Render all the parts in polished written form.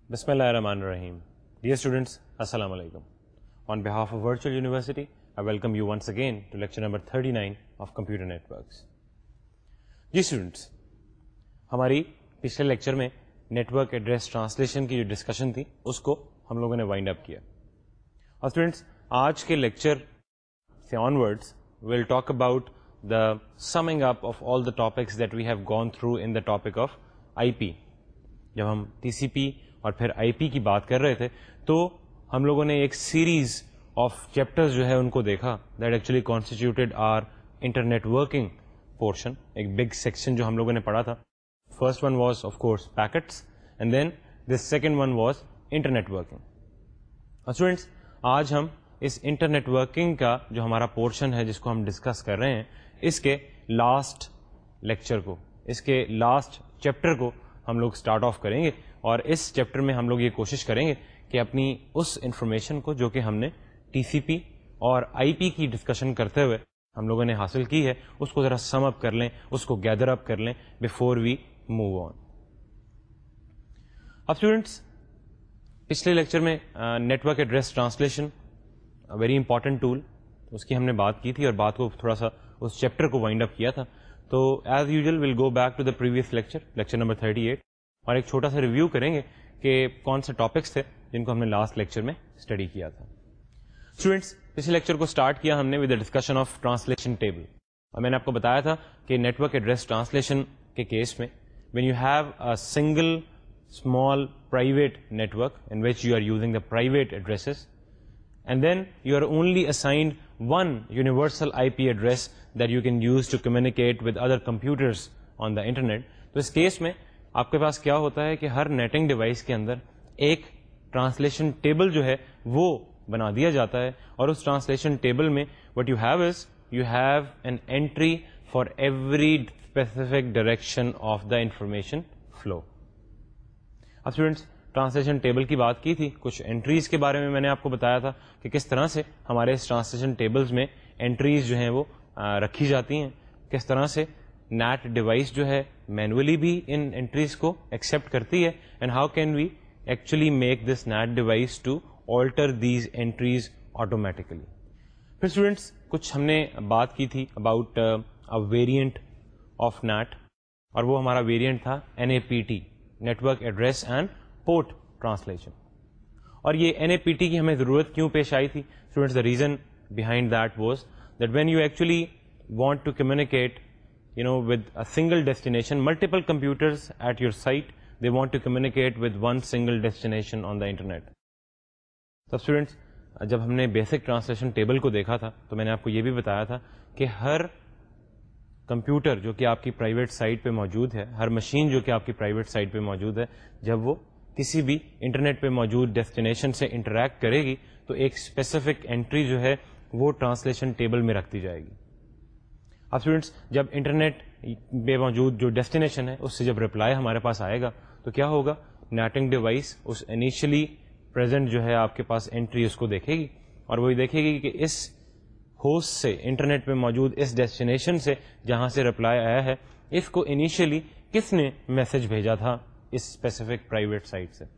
Bismillah ar-Rahman ar-Rahim. Dear students, Assalamu alaikum. On behalf of Virtual University, I welcome you once again to lecture number 39 of Computer Networks. जी students, हमारी पिछले lecture में network address translation की जो discussion थी उसको हम लोगों ने वाइंड अप किया. और स्टूडेंट्स, आज के लेक्चर से onwards will talk about the summing up of all the topics that we have gone through in the topic of IP. जब हम टीसीपी और फिर आईपी की बात कर रहे थे तो हम लोगों ने एक सीरीज ऑफ चैप्टर्स जो है उनको देखा that actually constituted our internetworking portion. एक बिग सेक्शन जो हम लोगों ने पढ़ा था. First one was of course packets and then this second one was internetworking. और स्टूडेंट्स, आज हम इस इंटरनेट वर्किंग का जो हमारा पोर्शन है जिसको हम डिस्कस कर रहे हैं, इसके लास्ट लेक्चर को, इसके लास्ट चैप्टर को हम लोग स्टार्ट ऑफ करेंगे. और इस चैप्टर में हम लोग ये कोशिश करेंगे कि अपनी उस इंफॉर्मेशन को जो कि हमने टीसीपी और आईपी की डिस्कशन करते हुए हम लोगों ने हासिल की है उसको ज़रा सम अप कर लें, उसको गैदर अप कर लें बिफोर वी मूव ऑन. अब स्टूडेंट्स, पिछले लेक्चर में network address translation very important tool, उसकी हमने बात की थी और बात को थोड़ा सा उस चैप्टर को वाइंड अप किया था. तो as usual will go back to the previous lecture, lecture number 38, और एक छोटा सा रिव्यू करेंगे कि कौन से टॉपिक्स थे जिनको हमने लास्ट लेक्चर में स्टडी किया था. स्टूडेंट्स, पिछले लेक्चर को स्टार्ट किया हमने with the discussion of translation table. और मैंने आपको बताया था कि नेटवर्क एड्रेस ट्रांसलेशन के केस में when you have a single small private network in which you are using the private addresses and then you are only assigned one universal IP address that you can use to communicate with other computers on the internet. तो इस case में आपके पास क्या होता है कि हर netting device के अंदर एक ट्रांसलेशन टेबल जो है वो बना दिया जाता है. और उस ट्रांसलेशन टेबल में what you have is you have an entry for every specific direction of the information flow. अब स्टूडेंट्स, ट्रांसलेशन टेबल की बात की थी, कुछ एंट्रीज के बारे में मैंने आपको बताया था कि किस तरह से हमारे इस ट्रांसलेशन टेबल्स में एंट्रीज जो हैं वो रखी जाती हैं, किस तरह से नेट डिवाइस जो है मैनुअली भी इन एंट्रीज को एक्सेप्ट करती है, and how can we actually make this NAT device to alter these entries automatically. फिर स्टूडेंट्स, कुछ हमने बात की थी about a variant of NAT, और वो हमारा वेरिएंट था NAPT, network address and port translation. और ये NAPT की हमें ज़रूरत क्यों पेश आई थी students? The reason behind that was that when you actually want to communicate with a single destination, multiple computers at your site, they want to communicate with one single destination on the internet. तो students, जब हमने basic translation table को देखा था तो मैंने आपको ये भी बताया था कि हर कंप्यूटर जो कि आपकी प्राइवेट साइट पे मौजूद है, हर मशीन जो कि आपकी प्राइवेट साइट पे मौजूद है, जब वो किसी भी इंटरनेट पे मौजूद डेस्टिनेशन से इंटरैक्ट करेगी तो एक स्पेसिफिक एंट्री जो है वो ट्रांसलेशन टेबल में रख दी जाएगी. अब स्टूडेंट्स, जब इंटरनेट पे मौजूद जो डेस्टिनेशन है उससे जब रिप्लाई हमारे पास आएगा तो क्या होगा, नेटिंग डिवाइस उस इनिशियली प्रेजेंट जो है आपके पास एंट्री उसको देखेगी और वही देखेगी कि इस होस्ट से, इंटरनेट पे मौजूद इस डेस्टिनेशन से जहां से रिप्लाई आया है, इसको इनिशियली किसने मैसेज भेजा था इस स्पेसिफिक प्राइवेट साइट से.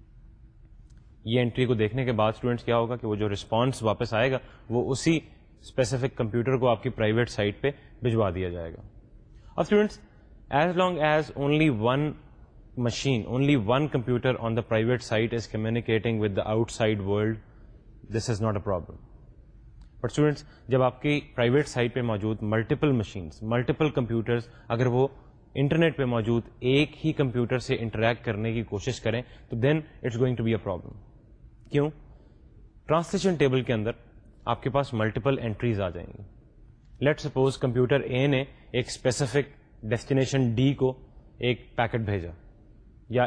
ये एंट्री को देखने के बाद स्टूडेंट्स क्या होगा कि वो जो रिस्पांस वापस आएगा वो उसी स्पेसिफिक कंप्यूटर को आपकी प्राइवेट साइट पे भिजवा दिया जाएगा. अब students, as long as only one machine, only one computer on the private site is communicating with the outside world, this is not a problem. But students, जब आपकी private site पे मौजूद multiple machines, multiple computers, अगर वो internet पे मौजूद एक ही computer से इंटरैक्ट करने की कोशिश करें तो then it's going to be a problem. क्यों? ट्रांसलेशन टेबल के अंदर आपके पास मल्टीपल एंट्रीज आ जाएंगी. लेट्स सपोज कंप्यूटर ए ने एक स्पेसिफिक डेस्टिनेशन डी को एक पैकेट भेजा या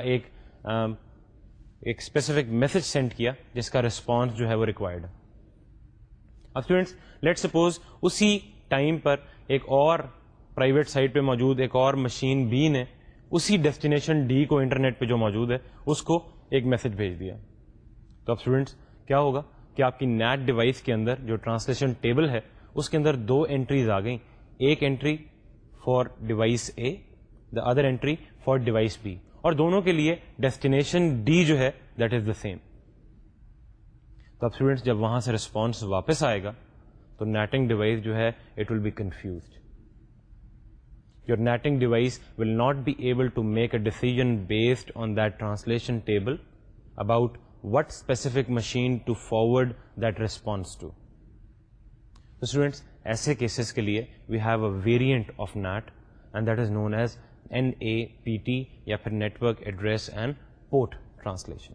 एक स्पेसिफिक मैसेज सेंड किया जिसका रिस्पॉन्स जो है वो रिक्वायर्ड है. अब स्टूडेंट्स, लेट्स सपोज उसी टाइम पर एक और प्राइवेट साइट पे मौजूद एक और मशीन बी ने उसी डेस्टिनेशन डी को इंटरनेट पे जो मौजूद है उसको एक मैसेज भेज दिया. तो अब स्टूडेंट्स क्या होगा कि आपकी नेट डिवाइस के अंदर जो ट्रांसलेशन टेबल है उसके अंदर दो एंट्रीज आ गई. एक entry for device A, the other entry for device B. اور دونوں کے لیے ڈیسٹینیشن ڈی جو ہے دیٹ از دا سیم. تو اب اسٹوڈینٹس جب وہاں سے رسپانس واپس آئے گا تو نیٹنگ ڈیوائس جو ہے it will be confused. Your NATing device will not be able to make a decision based on that translation table about what specific machine to forward that response to. تو students ایسے cases کے لیے we have a variant of NAT and that is known as NAPT یا پھر network address and port translation.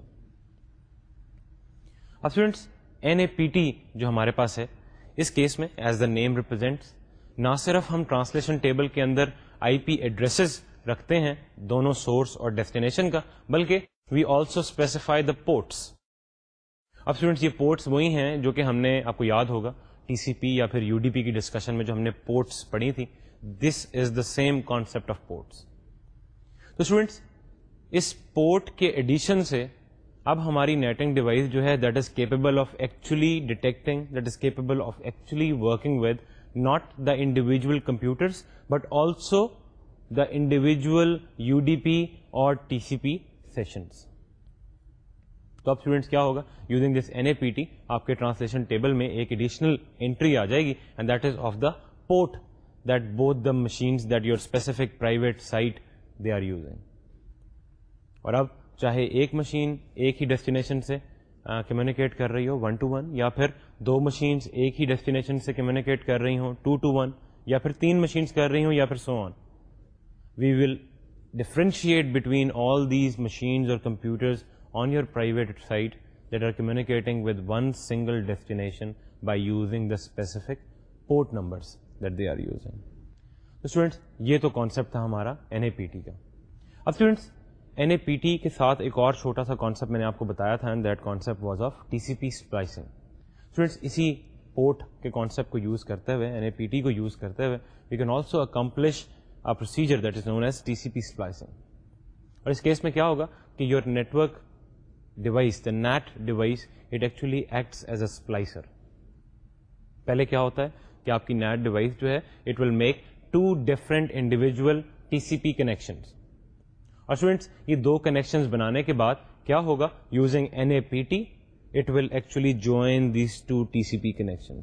اب students NAPT جو ہمارے پاس ہے اس کیس میں ایز دا نیم ریپرزینٹس نہ صرف ہم ٹرانسلیشن ٹیبل کے اندر IP ایڈریسز رکھتے ہیں دونوں سورس اور ڈیسٹینیشن کا, بلکہ we also specify the ports. اب اسٹوڈینٹس یہ پورٹس وہی ہیں جو کہ ہم نے, آپ کو یاد ہوگا TCP یا پھر UDP کی ڈسکشن میں جو ہم نے پورٹس پڑھی تھی, this is the same concept of ports. تو اسٹوڈینٹس اس پورٹ کے ایڈیشن سے اب ہماری نیٹنگ ڈیوائس جو ہے that is capable of actually detecting, that is capable of actually working with not the individual computers but also the individual UDP اور TCP sessions. تو اب اسٹوڈینٹس کیا ہوگا, یوزنگ دس NAPT آپ کے ٹرانسلیشن ٹیبل میں ایک ایڈیشنل انٹری آ جائے گی and that is of the port that both the machines that your specific private site they are using. اور اب چاہے ایک مشین ایک ہی ڈیسٹینیشن سے کمیونیکیٹ کر رہی ہو 1 to 1, یا پھر دو مشینز ایک ہی ڈیسٹینیشن سے کمیونیکیٹ کر رہی ہوں 2 to 1, یا پھر 3 مشینز کر رہی ہوں, یا پھر so on. We will differentiate between all these machines or computers on your private site that are communicating with one single destination by using the specific port numbers that they are using. تو students یہ تو concept تھا ہمارا NAPT کا. اب students NAPT کے ساتھ ایک اور چھوٹا سا کانسیپٹ میں نے آپ کو بتایا تھا, and that concept was of TCP splicing. Students اسی پورٹ کے کانسیپٹ کو یوز کرتے ہوئے, NAPT کو یوز کرتے ہوئے, we can also accomplish a procedure that is known as TCP splicing. اور اس کیس میں کیا ہوگا کہ your network device, the NAT device, it actually acts as a splicer. پہلے کیا ہوتا ہے کہ آپ کی نیٹ ڈیوائس جو ہے it will make 2 different individual TCP connections. اور اسٹوڈینٹس یہ 2 کنیکشنز بنانے کے بعد کیا ہوگا, using NAPT it will actually join these 2 TCP connections.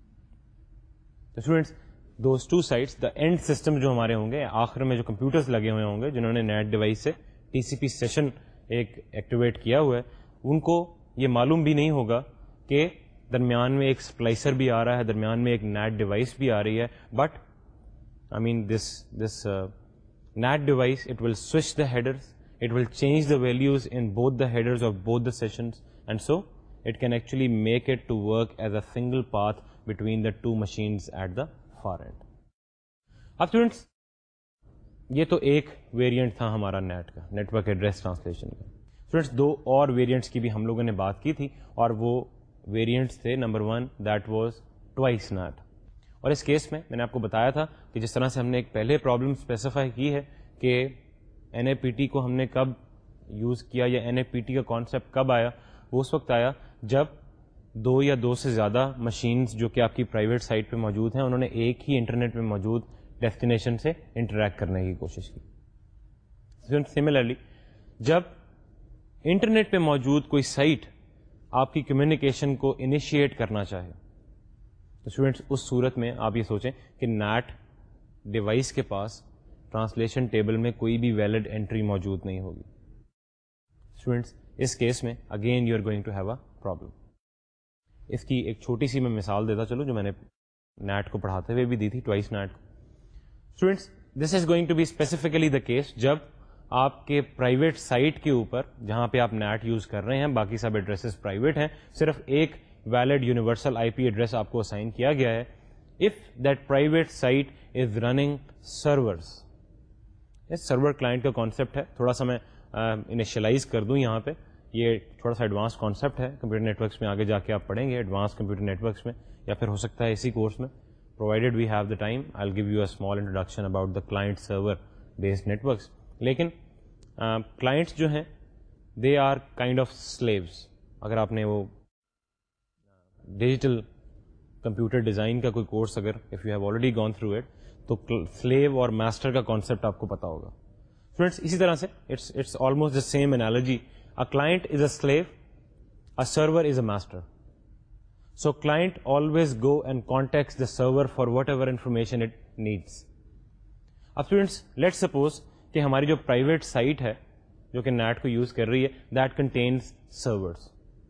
تو students those 2 sites, the end system جو ہمارے ہوں گے, آخر میں جو کمپیوٹرز لگے ہوئے ہوں گے جنہوں نے نیٹ ڈیوائس سے TCP سیشن ایک ایکٹیویٹ کیا ہوا ہے, ان کو یہ معلوم بھی نہیں ہوگا کہ درمیان میں ایک سپلائسر بھی آ رہا ہے, درمیان میں ایک نیٹ ڈیوائس بھی آ رہی ہے. But I mean this NAT device it will switch the headers, it will change the values in both the headers of both the sessions, and so it can actually make it to work as a single path between the 2 machines at the far end. اب students یہ تو ایک variant تھا ہمارا NAT کا, network address translation کا. Students 2 اور variants کی بھی ہم لوگوں نے بات کی تھی, اور وہ ویریئنٹس تھے. Number 1 that was twice NAT. اور اس کیس میں نے آپ کو بتایا تھا کہ جس طرح سے ہم نے ایک پہلے پرابلم اسپیسیفائی کی ہے کہ NAPT کو ہم نے کب یوز کیا, یا NAPT کا کانسیپٹ کب آیا, وہ اس وقت آیا جب 2 یا 2 سے زیادہ مشینز جو کہ آپ کی پرائیویٹ سائٹ پہ موجود ہیں, انہوں نے ایک ہی انٹرنیٹ میں موجود ڈیسٹینیشن سے انٹریکٹ کرنے کی کوشش کی. سملرلی جب انٹرنیٹ پہ موجود کوئی سائٹ آپ کی کمیونیکیشن کو انیشیٹ کرنا چاہے, تو اسٹوڈینٹس اس صورت میں آپ یہ سوچیں کہ نیٹ ڈیوائس کے پاس ٹرانسلیشن ٹیبل میں کوئی بھی ویلڈ انٹری موجود نہیں ہوگی. اسٹوڈینٹس اس کیس میں again you are going to have a problem. اس کی ایک چھوٹی سی میں مثال دیتا چلو جو میں نے نیٹ کو پڑھاتے ہوئے بھی دی تھی, twice NAT. Students this is going to be specifically the case جب آپ کے پرائیویٹ سائٹ کے اوپر جہاں پہ آپ نیٹ یوز کر رہے ہیں, باقی سب ایڈریسز پرائیویٹ ہیں, صرف ایک ویلڈ یونیورسل IP ایڈریس آپ کو اسائن کیا گیا ہے. If that private site is running servers, server client کا کانسیپٹ ہے, تھوڑا سا میں انیشلائز کر دوں یہاں پہ, یہ تھوڑا سا ایڈوانس کانسیپٹ ہے, کمپیوٹر نیٹورکس میں آگے جا کے آپ پڑھیں گے ایڈوانس کمپیوٹر نیٹورکس میں, یا پھر ہو سکتا ہے اسی کورس میں. provided we have the time, I'll give you a small introduction about the client server based networks. لیکن کلائنٹس جو ہیں they are kind of slaves. اگر آپ نے وہ ڈیجیٹل کمپیوٹر ڈیزائن کا کوئی کورس اگر if you have already gone through it, تو سلیو اور ماسٹر کا کانسیپٹ آپ کو پتا ہوگا. اسٹوڈینٹس اسی طرح سے it's almost the same analogy. A client is a slave, a server is a master. So client always go and contacts the server for whatever information it needs. اب students let suppose کہ ہماری جو private site ہے جو کہ net کو use کر رہی ہے دیٹ کنٹینس سرورس.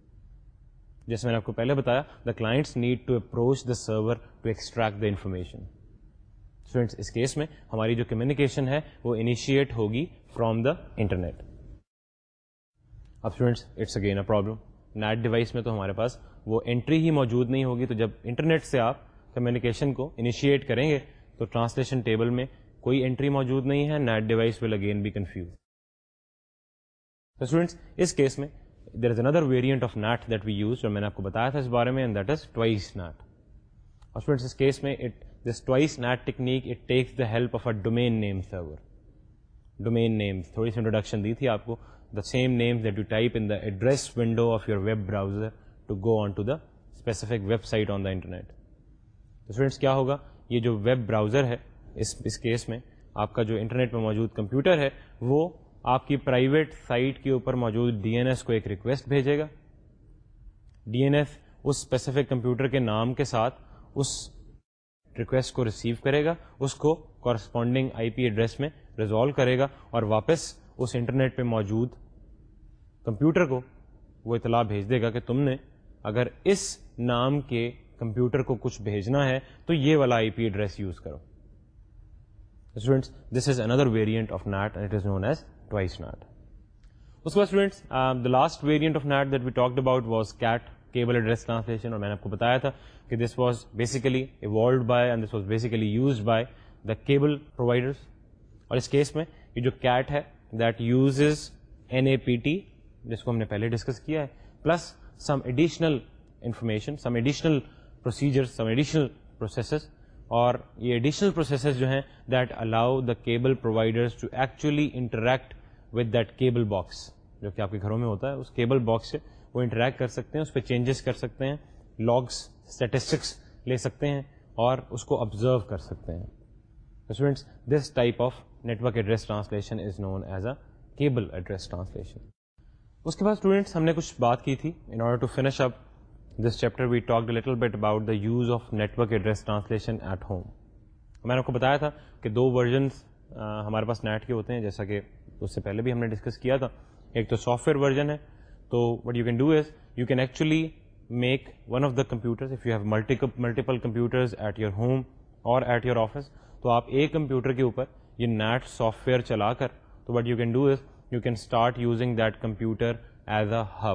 جیسے میں نے آپ کو پہلے بتایا the clients need to approach the server to extract the information. Students اس کیس میں ہماری جو کمیونیکیشن ہے وہ انیشیٹ ہوگی فرام دا انٹرنیٹ. اب students it's again a problem. NAT device میں تو ہمارے پاس وہ انٹری ہی موجود نہیں ہوگی, تو جب انٹرنیٹ سے آپ کمیونیکیشن کو انیشیٹ کریں گے تو ٹرانسلیشن ٹیبل میں کوئی انٹری موجود نہیں ہے, NAT device will again be confused. Students اس کیس میں there is another variant of NAT that we use, اور میں نے آپ کو بتایا تھا اس بارے میں, and that is twice NAT. اور اسٹوڈینٹس اس کیس میں this twice NAT technique it takes the help of a domain name server. Domain names تھوڑی سی انٹروڈکشن دی تھی آپ کو. The same names that you type in the address window of your web browser to go on to the specific website on the internet. تو students کیا ہوگا, یہ جو ویب براؤزر ہے اس کیس میں آپ کا جو انٹرنیٹ میں موجود کمپیوٹر ہے وہ آپ کی پرائیویٹ سائٹ کے اوپر موجود ڈی این ایس کو ایک ریکویسٹ بھیجے گا. ڈی این ایس اس اسپیسیفک کمپیوٹر کے نام کے ساتھ اس ریکویسٹ کو ریسیو کرے گا, اس کو کورسپونڈنگ آئی پی ایڈریس میں ریزالو کرے گا, اور واپس اس انٹرنیٹ پہ موجود کمپیوٹر کو وہ اطلاع بھیج دے گا کہ تم نے اگر اس نام کے کمپیوٹر کو کچھ بھیجنا ہے تو یہ والا آئی پی ایڈریس یوز کرو. Students this is another variant of NAT and it is known as twice NAT. اس کے بعد students the last variant of NAT that we talked about was CAT, cable address translation. اور میں نے آپ کو بتایا تھا کہ this was basically evolved by and this was basically used by the cable providers. اور اس کیس میں یہ جو کیٹ ہے دیٹ یوزز NAPT, جس کو ہم نے پہلے ڈسکس کیا ہے, plus some additional information, some additional procedure, some additional processes. اور یہ ایڈیشنل پروسیسز جو ہیں that allow the cable providers to actually interact with that cable box, جو کہ آپ کے گھروں میں ہوتا ہے. اس کیبل باکس سے وہ انٹریکٹ کر سکتے ہیں, اس پہ چینجز کر سکتے ہیں, لاگس, اسٹیٹسٹکس لے سکتے ہیں اور اس کو آبزرو کر سکتے ہیں. Students this type of network address translation is known as a cable address translation. اس کے بعد اسٹوڈینٹس ہم نے کچھ بات کی تھی. In order to finish up this chapter we talked a little bit about the use of network address translation at home. میں نے آپ کو بتایا تھا کہ دو ورژنس ہمارے پاس نیٹ کے ہوتے ہیں, جیسا کہ اس سے پہلے بھی ہم نے ڈسکس کیا تھا. ایک تو سافٹ ویئر ورژن ہے, تو what you can do is you can actually make one of the computers, if you have multiple computers at your home اور ایٹ یور آفس, تو آپ ایک کمپیوٹر کے اوپر یہ نیٹ سافٹ ویئر چلا کر, تو what you can do is you can start using that computer as a hub.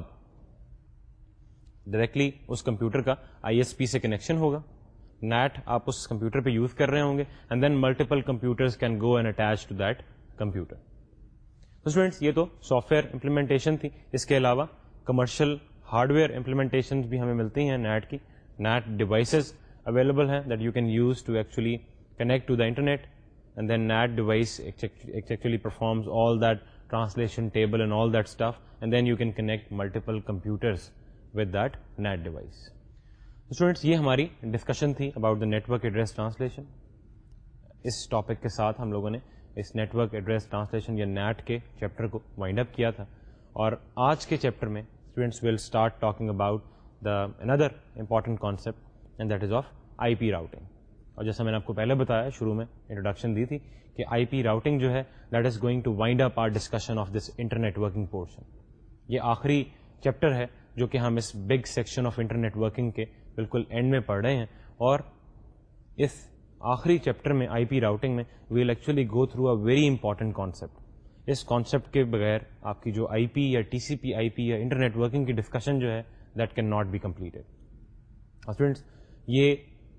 Directly اس کمپیوٹر کا ISP سے کنیکشن ہوگا, نیٹ آپ اس کمپیوٹر پہ یوز کر رہے ہوں گے, and then multiple computers can go and attach to that computer. تو اسٹوڈینٹس یہ تو سافٹ ویئر امپلیمنٹیشن تھی. اس کے علاوہ کمرشل ہارڈ ویئر امپلیمنٹیشن بھی ہمیں ملتی ہیں نیٹ کی. نیٹ ڈیوائسز اویلیبل ہیں that you can use to actually connect to the internet, and then NAT device actually performs all that translation table and all that stuff, and then you can connect multiple computers with that NAT device. So students, یہ ہماری discussion تھی about the network address translation. اس topic کے ساتھ ہم لوگوں نے اس نیٹورک ایڈریس ٹرانسلیشن یا نیٹ کے چیپٹر کو وائنڈ اپ کیا تھا, اور آج کے چیپٹر میں students will start talking about the another important concept, and that is of IP routing. اور جیسا میں نے آپ کو پہلے بتایا, شروع میں انٹروڈکشن دی تھی کہ آئی پی راؤٹنگ جو ہے that is going to wind up our discussion of this internet working portion. یہ آخری چیپٹر ہے جو کہ ہم اس big section of internet working کے بالکل اینڈ میں پڑھ رہے ہیں, اور اس آخری چیپٹر میں آئی پی راؤٹنگ میں we will actually go through a very important concept. اس کانسیپٹ کے بغیر آپ کی جو آئی پی یا TCP آئی پی یا انٹرنیٹ ورکنگ کی ڈسکشن جو ہے that can not be completed. Students یہ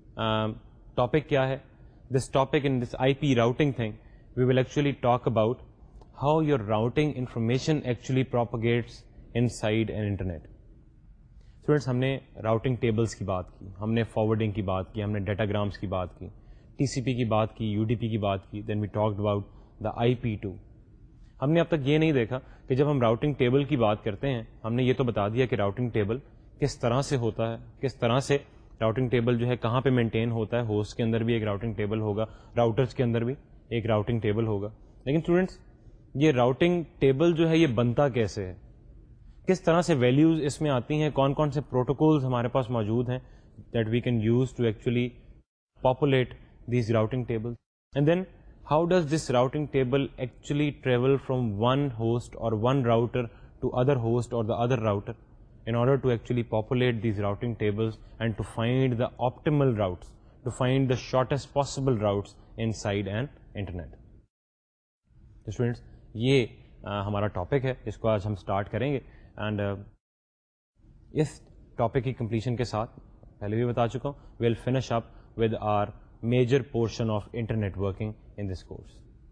ٹاپک کیا ہے؟ This topic in this I P routing thing we will actually talk about how your routing information actually propagates inside an internet. Students ہم نے routing tables کی بات کی, ہم نے فارورڈنگ کی بات کی, ہم نے ڈیٹاگرامس کی بات کی, TCP کی بات کی, UDP کی بات کی, دین وی ٹاکڈ اباؤٹ دا IP2. ہم نے اب تک یہ نہیں دیکھا کہ جب ہم راؤٹنگ ٹیبل کی بات کرتے ہیں, ہم نے یہ تو بتا دیا کہ راؤٹنگ ٹیبل کس طرح سے ہوتا ہے, کس طرح سے راؤٹنگ ٹیبل جو ہے کہاں پہ مینٹین ہوتا ہے. ہوسٹ کے اندر بھی ایک راؤٹنگ ٹیبل ہوگا, راؤٹرز کے اندر بھی ایک راؤٹنگ ٹیبل ہوگا. لیکن اسٹوڈینٹس یہ راؤٹنگ ٹیبل جو ہے یہ بنتا کیسے ہے, کس طرح سے ویلیوز اس میں آتی ہیں, کون کون سے پروٹوکولز ہمارے پاس موجود ہیں that we can use to actually populate these routing tables, and then how does this routing table actually travel from one host or one router to other host or the other router in order to actually populate these routing tables and to find the optimal routes, to find the shortest possible routes inside an internet. So students, یہ ہمارا topic ہے جس کو آج ہم start کریں گے, and اس ٹاپک کی کمپلیشن کے ساتھ پہلے بھی بتا چکا ہوں, we'll finish up with our major portion of internet working in this course.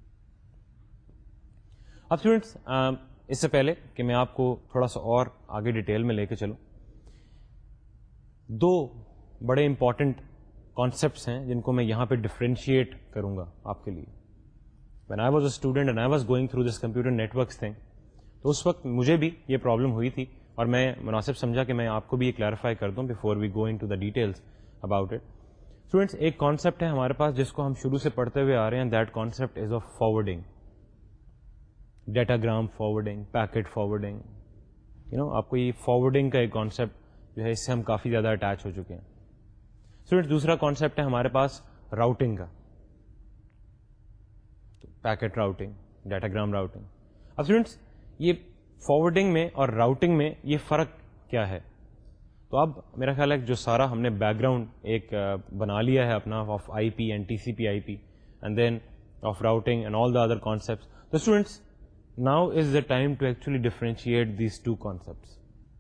اب اسٹوڈینٹس اس سے پہلے کہ میں آپ کو تھوڑا سا اور آگے ڈیٹیل میں لے کے چلوں, دو بڑے امپورٹنٹ کانسیپٹس ہیں جن کو میں یہاں پہ ڈفرینشیٹ کروں گا آپ کے لیے. when I was a student and I was going through this computer networks thing, تو اس وقت مجھے بھی یہ پرابلم ہوئی تھی اور میں مناسب سمجھا کہ میں آپ کو بھی یہ کلیریفائی کر دوں before we go into the details about it. Students ایک کانسیپٹ ہے ہمارے پاس جس کو ہم شروع سے پڑھتے ہوئے آ رہے ہیں, that concept is of forwarding, datagram forwarding, packet forwarding. آپ کو یہ فارورڈنگ کا ایک کانسیپٹ جو ہے اس سے ہم کافی زیادہ اٹیچ ہو چکے ہیں. اسٹوڈینٹس دوسرا کانسیپٹ ہے ہمارے پاس راؤٹنگ کا, پیکٹ راؤٹنگ, ڈیٹاگرام راؤٹنگ. اب اسٹوڈینٹس یہ فارورڈنگ میں اور راؤٹنگ میں یہ فرق کیا ہے؟ تو اب میرا خیال ہے جو سارا ہم نے بیک گراؤنڈ ایک بنا لیا ہے اپنا of I P and T C P I P and then of routing and all the other concepts. تو students now is the time to actually differentiate these two concepts.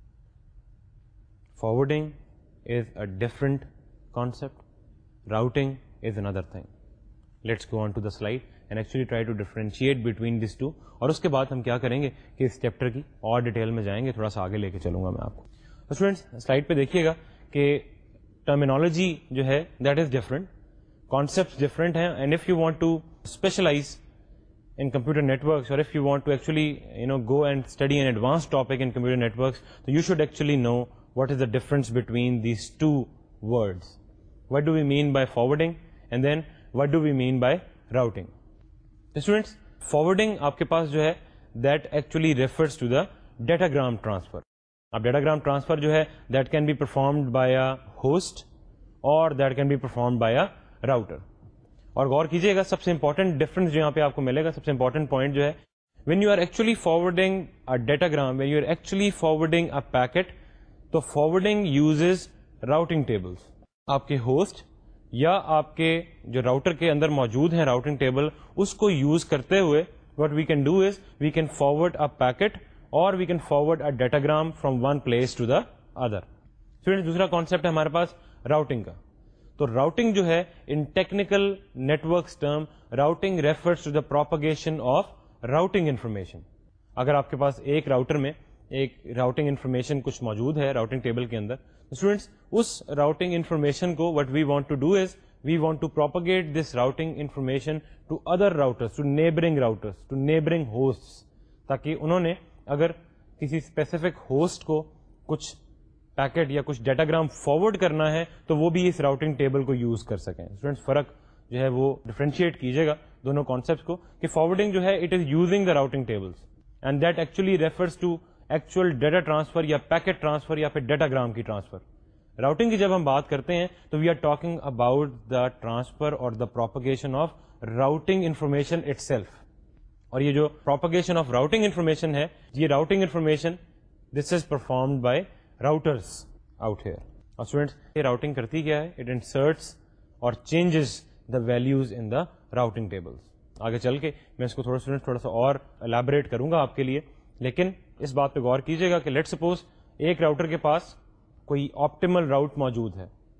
Forwarding is a different concept, routing is another thing. Let's go on to the slide and actually try to differentiate between these two, اور اس کے بعد ہم کیا کریں گے کہ اس chapter کی اور ڈیٹیل میں جائیں گے, تھوڑا سا آگے لے کے چلوں گا میں آپ کو. اسٹوڈینٹس سلائڈ پہ دیکھیے گا کہ ٹرمینالوجی جو ہے that is different, concept different ہیں, and if you want to specialize in computer networks اور if you want to actually go and study an advance topic in computer networks, تو you should actually know what is the difference between these two words. What do we mean by forwarding and then what do we mean by routing. Students forwarding آپ کے پاس جو ہے that actually refers to the datagram transfer. اب datagram transfer جو ہے that can be performed by a host اور that can be performed by a router. اور غور کیجیے گا سب سے امپورٹنٹ ڈفرنس جو یہاں پہ آپ کو ملے گا, سب سے امپورٹنٹ پوائنٹ جو ہے, when you are actually forwarding a datagram, when you are actually forwarding a packet, تو فارورڈنگ یوزز راؤٹنگ ٹیبلس. آپ کے ہوسٹ یا آپ کے جو راؤٹر کے اندر موجود ہیں راؤٹنگ ٹیبل, اس کو یوز کرتے ہوئے what we can do is we can forward a packet or we can forward a datagram from one place to the other. Students, دوسرا کانسیپٹ ہے ہمارے پاس راؤٹنگ کا. تو راؤٹنگ جو ہے in technical networks term, routing refers to the propagation of routing information. اگر آپ کے پاس ایک راؤٹر میں ایک راؤٹنگ انفارمیشن کچھ موجود ہے راؤٹنگ ٹیبل کے اندر, اسٹوڈینٹس اس راؤٹنگ انفارمیشن کو what we want to do is we want to propagate this routing information to other routers, to neighboring routers, to neighboring hosts, تاکہ انہوں نے اگر کسی اسپیسیفک ہوسٹ کو کچھ پیکٹ یا کچھ ڈیٹاگرام فارورڈ کرنا ہے تو وہ بھی اس راؤٹنگ ٹیبل کو یوز کر سکیں. اسٹوڈینٹس فرق جو ہے وہ ڈفرینشیٹ کیجیے گا دونوں کانسیپٹس کو, کہ فارورڈنگ جو ہے it is using the routing tables and that actually refers to actual data transfer یا پیکٹ ٹرانسفر یا پھر ڈیٹاگرام کی ٹرانسفر. راؤٹنگ کی جب ہم بات کرتے ہیں تو we are talking about the transfer اور the propagation of routing information itself. اور یہ جو پروپیگیشن آف راؤٹنگ انفارمیشن ہے, یہ routing information this is performed by routers out here. اور اسٹوڈینٹس یہ راؤٹنگ کرتی کیا ہے, اٹ انسرٹس اور changes the values in the routing tables. آگے چل کے میں اس کو تھوڑا سا اور الیبوریٹ کروں گا آپ کے لیے, لیکن اس بات پہ غور کیجیے گا کہ لیٹ سپوز ایک راؤٹر کے پاس کوئی آپٹیمل راؤٹ موجود ہے,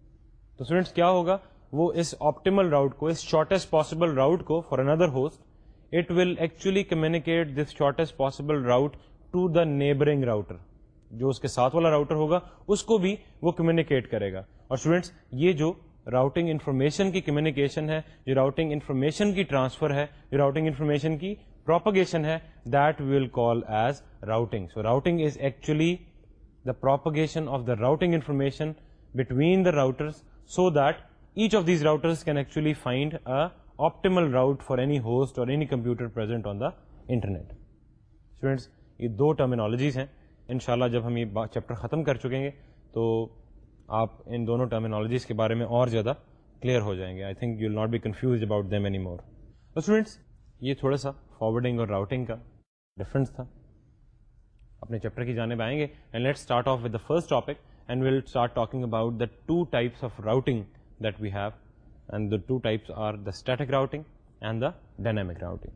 تو اسٹوڈینٹس کیا ہوگا, وہ اس آپٹیمل راؤٹ کو, اس شارٹیسٹ پاسبل راؤٹ کو for another host, it will actually communicate this shortest possible route to the neighbouring router. جو اس کے ساتھ والا راؤٹر ہوگا اس کو بھی وہ کمیونیکیٹ کرے گا. اور اسٹوڈینٹس یہ جو راؤٹنگ انفارمیشن کی کمیونیکیشن ہے, جو راؤٹنگ انفارمیشن کی ٹرانسفر ہے, جو راؤٹنگ انفارمیشن کی پروپیگیشن ہے, that will call as routing. So routing is actually the propagation of the routing information between the routers so that each of these routers can actually find a optimal route for any host or any computer present on the internet. Students, یہ دو terminologies ہیں. انشاءاللہ جب ہم یہ chapter ختم کر چکیں گے تو آپ ان دونوں ٹرمینالوجیز کے بارے میں اور زیادہ کلیئر ہو جائیں گے. I think you will not be confused about them any more. تو اسٹوڈینٹس یہ تھوڑا سا فارورڈنگ اور راؤٹنگ کا ڈفرینس تھا. اپنے چیپٹر کی جانب آئیں گے and let's start off with the first topic and we'll start talking about the two types of routing that we have, and the two types are the static routing and the dynamic routing.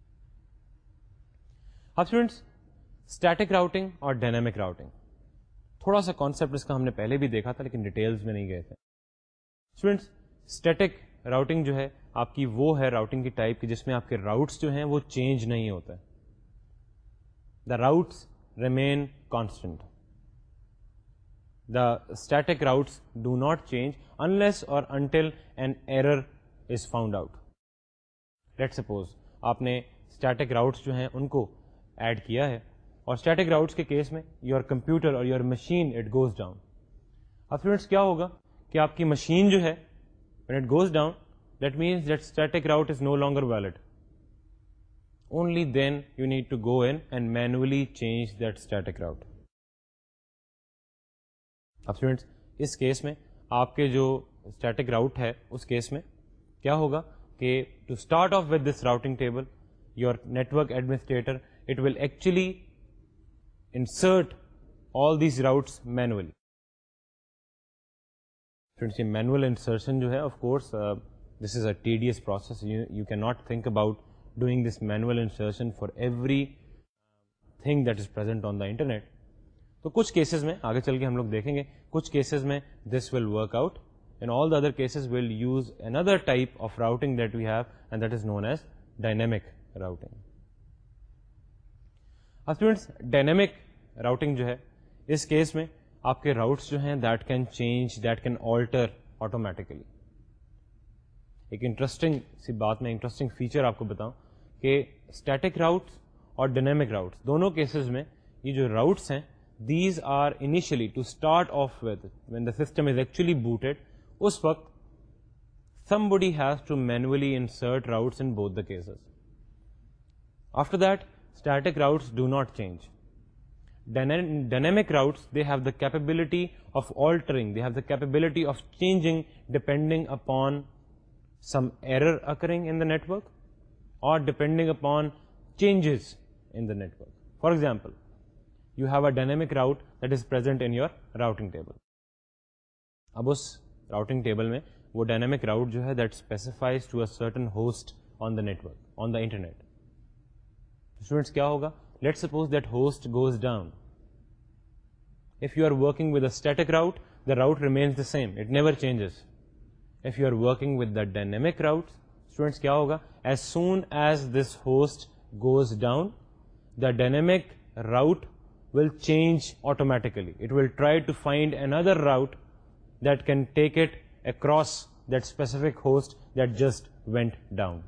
اب students static routing اور dynamic routing تھوڑا سا concept اس کا ہم نے پہلے بھی دیکھا تھا لیکن ڈیٹیلز میں نہیں گئے تھے. اسٹوڈینٹس اسٹیٹک راؤٹنگ جو ہے آپ کی وہ ہے راؤٹنگ کی ٹائپ کی جس میں آپ کے راؤٹس جو ہیں وہ چینج نہیں ہوتے. The routes remain constant. The static routes do not change unless اور until an error is found out. Let suppose آپ نے اسٹیٹک راؤٹس جو ہیں ان کو ایڈ کیا ہے اور اسٹیٹک راؤٹس کے کیس میں یور کمپیوٹر اور your machine it goes down. اب اسٹوڈینٹس کیا ہوگا کہ آپ کی مشین جو ہے when it goes down, that means that static route is no longer valid. Only then you need to go in and manually change that static route. اب students اس کیس میں آپ کے جو اسٹیٹک راؤٹ ہے اس کیس میں کیا ہوگا کہ to start off with this routing table your network administrator it will actually insert all these routes manually. یہ مینوئل انسرشن جو ہے of course this is a tedious process. You can not think about doing this manual insertion for every thing that is present on the internet. تو کچھ cases میں آگے چل کے ہم لوگ دیکھیں گے کچھ کیسز میں this will work out. In all the other cases will use another type of routing that we have and that is known as dynamic routing. اب اسٹوڈینٹس ڈائنامک راؤٹنگ جو ہے اس کیس میں آپ کے راؤٹس جو ہیں that can change, that can alter automatically. ایک انٹرسٹنگ سی بات میں انٹرسٹنگ فیچر آپ کو بتاؤں کہ اسٹیٹک راؤٹس اور ڈائنامک راؤٹس دونوں کیسز میں یہ جو راؤٹس ہیں these are initially to start off with when the system is actually booted اس وقت somebody has to manually insert routes in both the cases. After that static routes do not change. Dynamic routes, they have the capability of altering, they have the capability of changing depending upon some error occurring in the network or depending upon changes in the network. For example, you have a dynamic route that is present in your routing table. اب اس routing table میں وہ dynamic route جو ہے that specifies to a certain host on the network on the internet. Students کیا ہوگا let suppose that host goes down. If you are working with a static route the route remains the same, it never changes. If you are working with the dynamic route students کیا ہوگا as soon as this host goes down the dynamic route will change automatically. It will try to find another route that can take it across that specific host that just went down.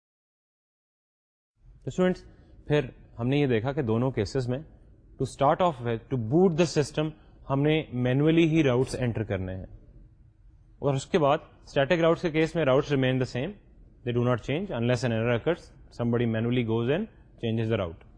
تو students پھر ہم نے یہ دیکھا کہ دونوں cases میں to start off with to boot the system ہم نے مینولی ہی راؤٹس انٹر کرنے ہیں اور اس کے بعد اسٹیٹک راؤٹس کے کیس میں routes remain the same, they do not change unless an error occurs, somebody manually goes and changes the route.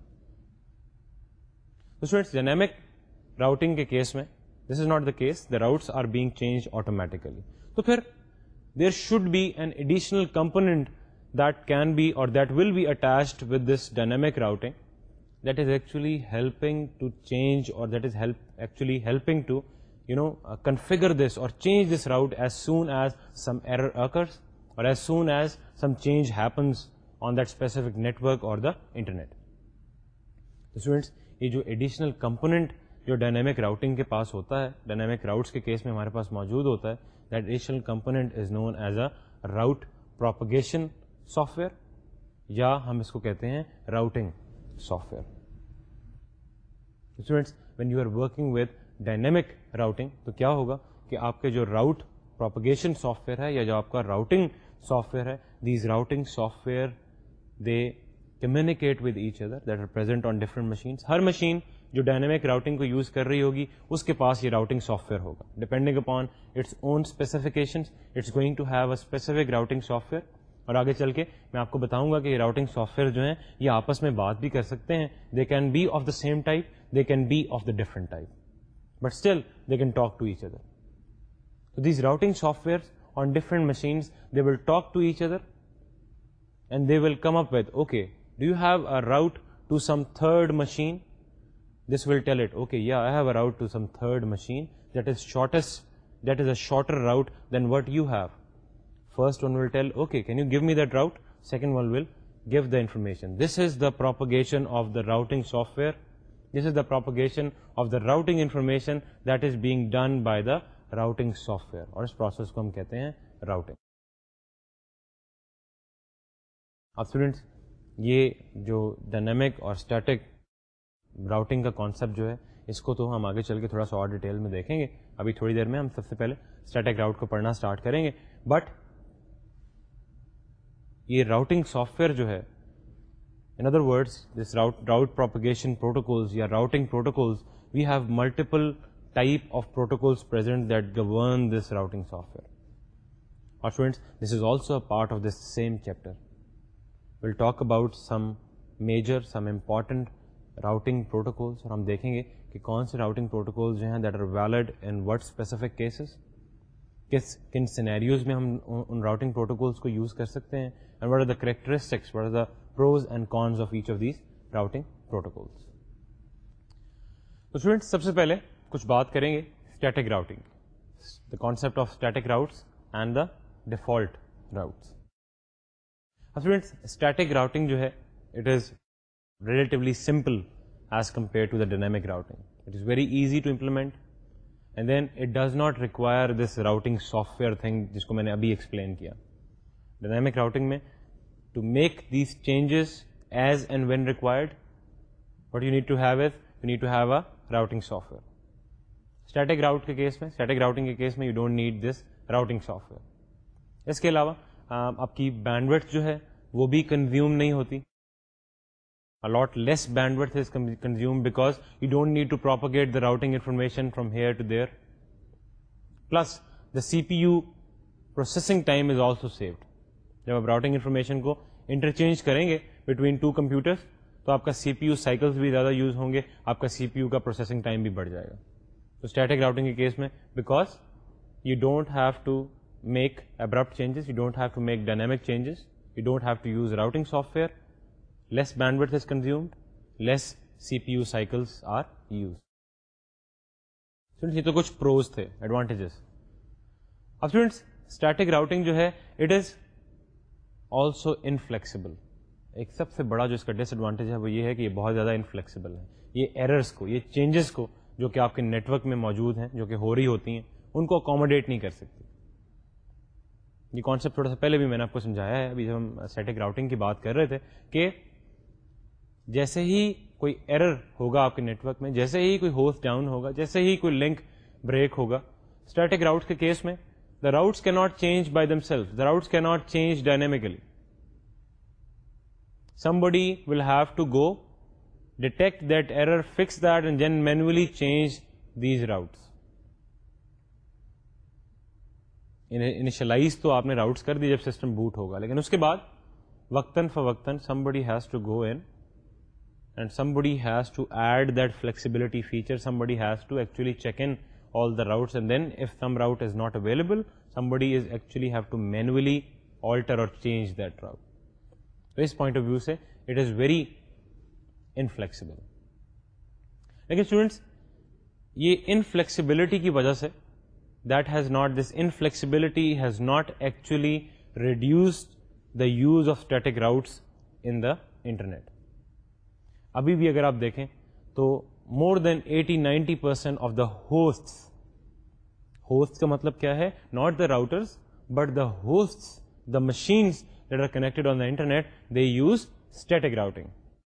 تو اسٹوڈینٹس ڈائنامک راؤٹنگ کے کیس میں this is not the case, the routes are being change automatically. تو پھر there should be an additional component that can be اور that will be attached with this dynamic routing that is actually helping to change اور that is actually helping to configure this اور change this route as soon as some error occurs اور as soon as some change happens on that specific network اور the internet. Students یہ جو additional component جو dynamic routing کے پاس ہوتا ہے, ڈائنامک راؤٹس کے کیس میں ہمارے پاس موجود ہوتا ہے, that additional component is known as a route propagation software یا ہم اس کو کہتے ہیں routing software. Students when you are working with dynamic routing تو کیا ہوگا کہ آپ کے جو راؤٹ پروپیگیشن سافٹ ویئر ہے یا جو آپ کا راؤٹنگ سافٹ ویئر ہے, these routing software they communicate with each other that are present on different machines. ہر مشین جو ڈائنامک راؤٹنگ کو یوز کر رہی ہوگی اس کے پاس یہ راؤٹنگ سافٹ ویئر ہوگا. Depending upon its own specifications it's going to have a specific routing software اور آگے چل کے میں آپ کو بتاؤں گا کہ راؤٹنگ سافٹ ویئر جو ہیں یہ آپس میں بات بھی کر سکتے ہیں. They can be of the same type, they can be of the different type, but still they can talk to each other. So these routing softwares on different machines, they will talk to each other and they will come up with, okay, do you have a route to some third machine? This will tell it, okay, yeah, I have a route to some third machine that is a shorter route than what you have. First one will tell, okay, can you give me that route? Second one will give the information. This is the propagation of the routing software. This is the propagation of the routing information that is being done by the routing software, اور اس process کو ہم کہتے ہیں routing. اب students یہ جو dynamic اور اسٹیٹک راؤٹنگ کا کانسیپٹ جو ہے اس کو تو ہم آگے چل کے تھوڑا سا اور ڈیٹیل میں دیکھیں گے. ابھی تھوڑی دیر میں ہم سب سے پہلے اسٹیٹک راؤٹ کو پڑھنا اسٹارٹ کریں گے. بٹ یہ راؤٹنگ سافٹ ویئر جو ہے, in other words this route propagation protocols یا routing protocols, we have multiple type of protocols present that govern this routing software. Or students, this is also a part of this same chapter. We'll talk about some important routing protocols, اور ہم دیکھیں گے کہ کون سے routing protocols جو ہیں that are valid in what specific cases, کن سینیریوز میں ہم ان routing protocols کو یوز کر سکتے ہیں, and what are the characteristics, what are the pros and cons of each of these routing protocols. تو اسٹوڈینٹس سب سے پہلے کچھ بات کریں گے static routing, the concept of static routes and the default routes. Students static routing جو ہے it is relatively simple as compare to the dynamic routing. It is very easy to implement and then it does not require this routing software thing جس کو میں نے ابھی explain کیا. Dynamic routing میں to make these changes as and when required, what you need to have is you need to have a routing software. Static routing کے case میں you don't need this routing software. اس کے علاوہ آپ کی band width جو ہے وہ بھی کنزیوم نہیں ہوتی. A lot less bandwidth is consumed because you don't need to propagate the routing information from here to there. Plus, the CPU processing time is also saved. جب آپ راؤٹنگ انفارمیشن کو interchange کریں گے between two computers تو آپ کا C P U cycles بھی زیادہ یوز ہوں گے, آپ کا سی پی یو کا پروسیسنگ ٹائم بھی بڑھ جائے گا. تو اسٹیٹک راؤٹنگ کے کیس میں because you don't have to make abrupt changes, you don't have to make dynamic changes, you don't have to use routing software, less bandwidth is consumed, less CPU cycles are used. یہ تو کچھ pros تھے, advantages. اب students static routing جو ہے it is also inflexible. ایک سب سے بڑا جو اس کا ڈس ایڈوانٹیج ہے وہ یہ ہے کہ یہ بہت زیادہ انفلیکسیبل ہے. یہ ایررس کو, یہ چینجز کو جو کہ آپ کے نیٹ ورک میں موجود ہیں, جو کہ ہو رہی ہوتی ہیں, ان کو اکوموڈیٹ نہیں کر سکتی. یہ کانسیپٹ تھوڑا سا پہلے بھی میں نے آپ کو سمجھایا ہے, ابھی جب ہم اسٹیٹک راؤٹنگ کی بات کر رہے تھے کہ جیسے ہی کوئی ایرر ہوگا آپ کے نیٹ ورک میں, جیسے ہی کوئی ہوسٹ ڈاؤن ہوگا, جیسے ہی کوئی لنک بریک ہوگا, اسٹیٹک راؤٹس کے کیس میں دا راؤٹس کی not change by themself, the routes کی not change dynamically. somebody will have to go detect that error, fix that and then manually change these routes. Initialize تو آپ نے routes کر دی جب system boat ہوگا, لیکن اس کے بعد وقتاً فوقتاً somebody has to go in and somebody has to add that flexibility feature, somebody has to actually check in all the routes, and then if some route is not available, somebody is actually have to manually alter or change that route. So اس point of view سے it is very inflexible. لیکن students یہ inflexibility کی وجہ سے this inflexibility has not actually reduced the use of static routes in the internet. ابھی بھی اگر آپ دیکھیں تو more than 80-90% of the hosts کا مطلب کیا ہے, not the routers but the hosts, the machines that are connected on the internet, they use static routing.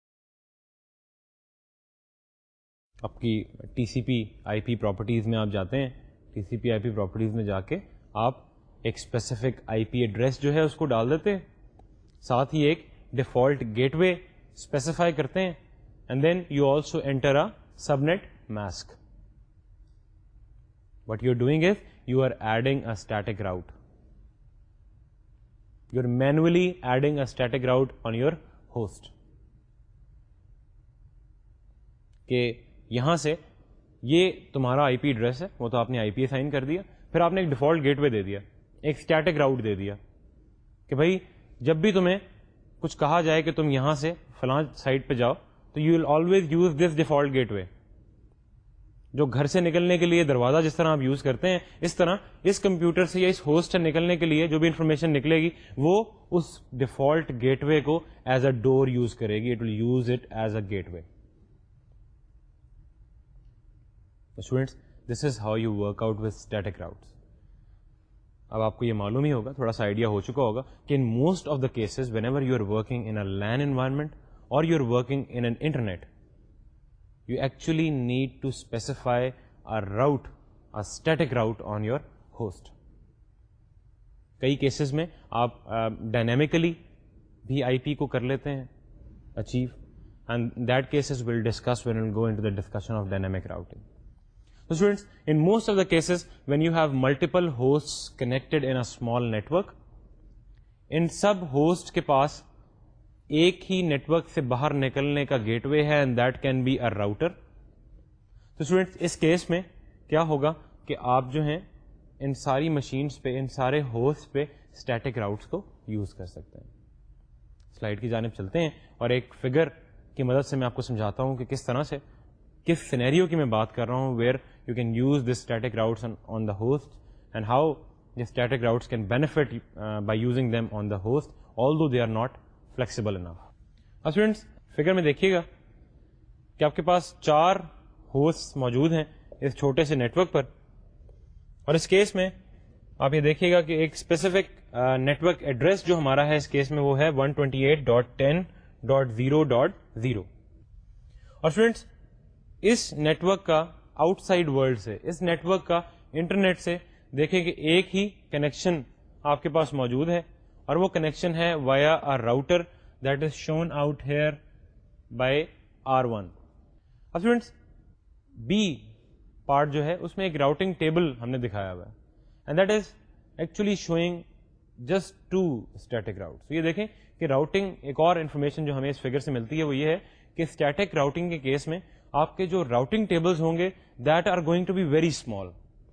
آپ کی T C P I P properties میں آپ جاتے ہیں, T C P I P properties میں جا کے آپ ایک اسپیسیفک آئی پی ایڈریس جو ہے اس کو ڈال دیتے ہیں, ساتھ ہی ایک ڈیفالٹ گیٹ وے اسپیسیفائی کرتے ہیں, and then you also enter a subnet mask. What you are doing is you are adding a static route. You're manually adding a static route on your host. کہ یہاں سے یہ تمہارا آئی P address ہے, وہ تو آپ نے آئی پی اسائن کر دیا, پھر آپ نے ایک ڈیفالٹ گیٹ وے دے دیا, ایک اسٹیٹک راؤٹ دے دیا کہ بھائی جب بھی تمہیں کچھ کہا جائے کہ تم یہاں سے فلاں سائٹ پہ جاؤ تو you will always use this default gateway. جو گھر سے نکلنے کے لیے دروازہ جس طرح آپ یوز کرتے ہیں, اس طرح اس کمپیوٹر سے یا اس ہوسٹ سے نکلنے کے لیے جو بھی انفارمیشن نکلے گی وہ اس ڈیفالٹ گیٹ وے کو ایز اے ڈور یوز کرے گی. It will use it as a gateway. Students, this is how you work out with static routes. اب آپ کو یہ معلوم ہی ہوگا, تھوڑا سا آئیڈیا ہو چکا ہوگا کہ in most of the cases whenever you are working in a LAN environment اور you are working in an internet, you actually need to specify a route, a static route on your host. کئی cases میں آپ dynamically بھی آئی پی کو کر لیتے ہیں achieve, and that cases will discuss when we'll go into the discussion of dynamic routing. So students, in most of the cases when you have multiple hosts connected in a small network, ان سب host کے پاس ایک ہی network سے باہر نکلنے کا gateway ہے, and that can be a router. تو اسٹوڈینٹس اس کیس میں کیا ہوگا کہ آپ جو ہیں ان ساری مشینس پہ, ان سارے ہوسٹ پہ اسٹیٹک راؤٹس کو یوز کر سکتے ہیں. سلائڈ کی جانب چلتے ہیں اور ایک فگر کی مدد سے میں آپ کو سمجھاتا ہوں کہ کس طرح سے, کس سینیریو کی میں بات کر رہا ہوں where you can use this static routes on the host and how the static routes can benefit by using them on the host, although they are not flexible enough. اب اسٹوڈینٹس فگر میں دیکھیے گا کہ آپ کے پاس 4 host موجود ہیں اس چھوٹے سے نیٹورک پر, اور اس کیس میں آپ یہ دیکھیے گا کہ ایک اسپیسیفک نیٹورک ایڈریس جو ہمارا ہے اس کیس میں وہ ہے 128.10.0.0. اور اسٹوڈینٹس اس نیٹورک کا آؤٹ سائڈ ورلڈ سے, اس نیٹورک کا انٹرنیٹ سے دیکھیں کہ ایک ہی کنیکشن آپ کے پاس موجود ہے, اور وہ کنیکشن ہے وایا a router that is shown out here by R1. اب اسٹوڈینٹس بی پارٹ جو ہے اس میں ایک راؤٹنگ ٹیبل ہم نے دکھایا ہوا ہے, and that is actually showing just 2 static routes. یہ دیکھیں کہ راؤٹنگ, ایک اور انفارمیشن جو ہمیں اس فگر سے ملتی ہے وہ یہ ہے کہ اسٹیٹک راؤٹنگ کے کیس میں آپ کے جو راؤٹنگ ٹیبلز ہوں گے that are going to be very small.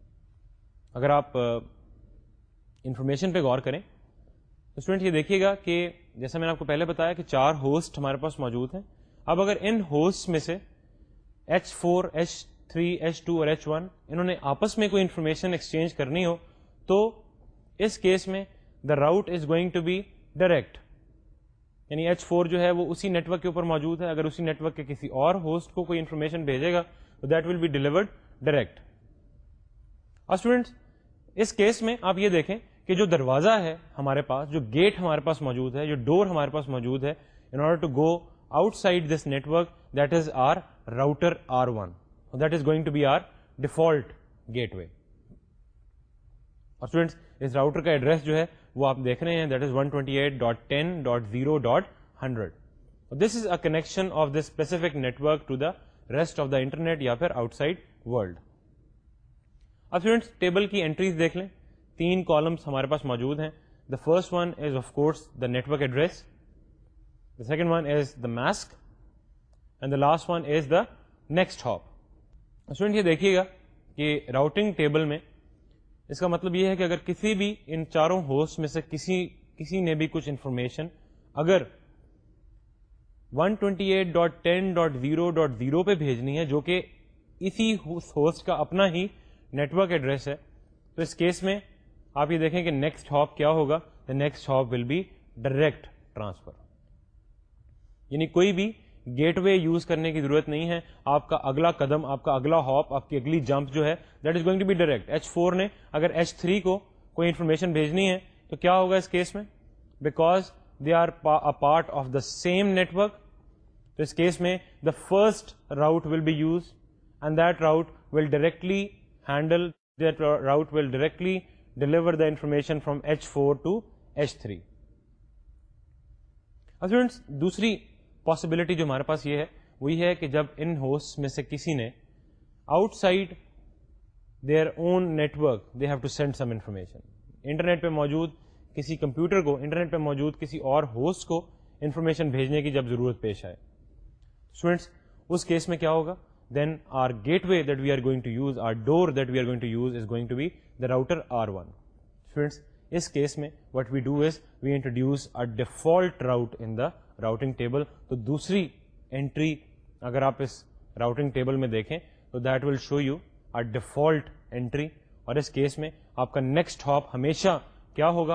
اگر آپ انفارمیشن پہ غور کریں تو اسٹوڈنٹ یہ دیکھیے گا کہ جیسا میں نے آپ کو پہلے بتایا کہ 4 ہوسٹ ہمارے پاس موجود ہیں. اب اگر ان ہوسٹ میں سے H4, H3, H2 اور H1 انہوں نے آپس میں کوئی انفارمیشن ایکسچینج کرنی ہو تو اس کیس میں the route is going to be direct, یعنی H4 جو ہے وہ اسی نیٹورک کے اوپر موجود ہے. اگر اسی نیٹورک کے کسی اور ہوسٹ کو کوئی انفارمیشن بھیجے گا تو that will be delivered direct. اور اسٹوڈینٹس اس کیس میں آپ یہ دیکھیں کہ جو دروازہ ہے ہمارے پاس, جو گیٹ ہمارے پاس موجود ہے, جو ڈور ہمارے پاس موجود ہے, in order to go outside this network, that is our router R1, that is going to be our default gateway. اور اسٹوڈینٹس اس راؤٹر کا ایڈریس جو ہے وہ آپ دیکھ رہے ہیں, that is 128.10.0.100. This is a connection of this specific network to the rest of the internet یا پھر آؤٹ سائڈ ورلڈ. اب اسٹوڈینٹس ٹیبل کی انٹریز دیکھ لیں, 3 کالمس ہمارے پاس موجود ہیں. The first one is of course the network address, the second one is the mask, and the last one is the next hop. Student یہ دیکھیے گا کہ راؤٹنگ ٹیبل میں اس کا مطلب یہ ہے کہ اگر کسی بھی ان 4 ہوسٹ میں سے کسی نے بھی کچھ انفارمیشن اگر 128.10.0.0 پہ بھیجنی ہے جو کہ اسی ہوسٹ کا اپنا ہی نیٹورک ایڈریس ہے, تو اس کیس میں آپ یہ دیکھیں کہ نیکسٹ ہاپ کیا ہوگا, the next hop will be direct transfer, یعنی کوئی بھی گیٹ وے یوز کرنے کی ضرورت نہیں ہے. آپ کا اگلا قدم, آپ کا اگلا ہاپ, آپ کی اگلی جمپ جو ہے that is going to be direct. H4 نے اگر H3 کو کوئی انفارمیشن بھیجنی ہے تو کیا ہوگا اس کیس میں, because they are a part of the same network, تو اس کیس میں the first route will be use and that route will directly handle, that route will directly deliver the information from H4 to H3. اب students دوسری possibility جو ہمارے پاس یہ ہے وہ یہ ہے کہ جب ان ہوسٹ میں سے کسی نے outside their own network they have to send some information, internet پہ موجود کسی کمپیوٹر کو انٹرنیٹ پہ موجود کسی اور ہوسٹ کو انفارمیشن بھیجنے کی جب ضرورت پیش آئے. اسٹوڈینٹس اس کیس میں کیا ہوگا؟ Then our gateway that we are going to use, our door that we are going to use is going to be the router R1. Students اس کیس میں what we do is we introduce a default route in the routing table. تو دوسری entry اگر آپ اس routing table میں دیکھیں تو that will show you a default entry, اور اس کیس میں آپ کا نیکسٹ ہاپ ہمیشہ کیا ہوگا؟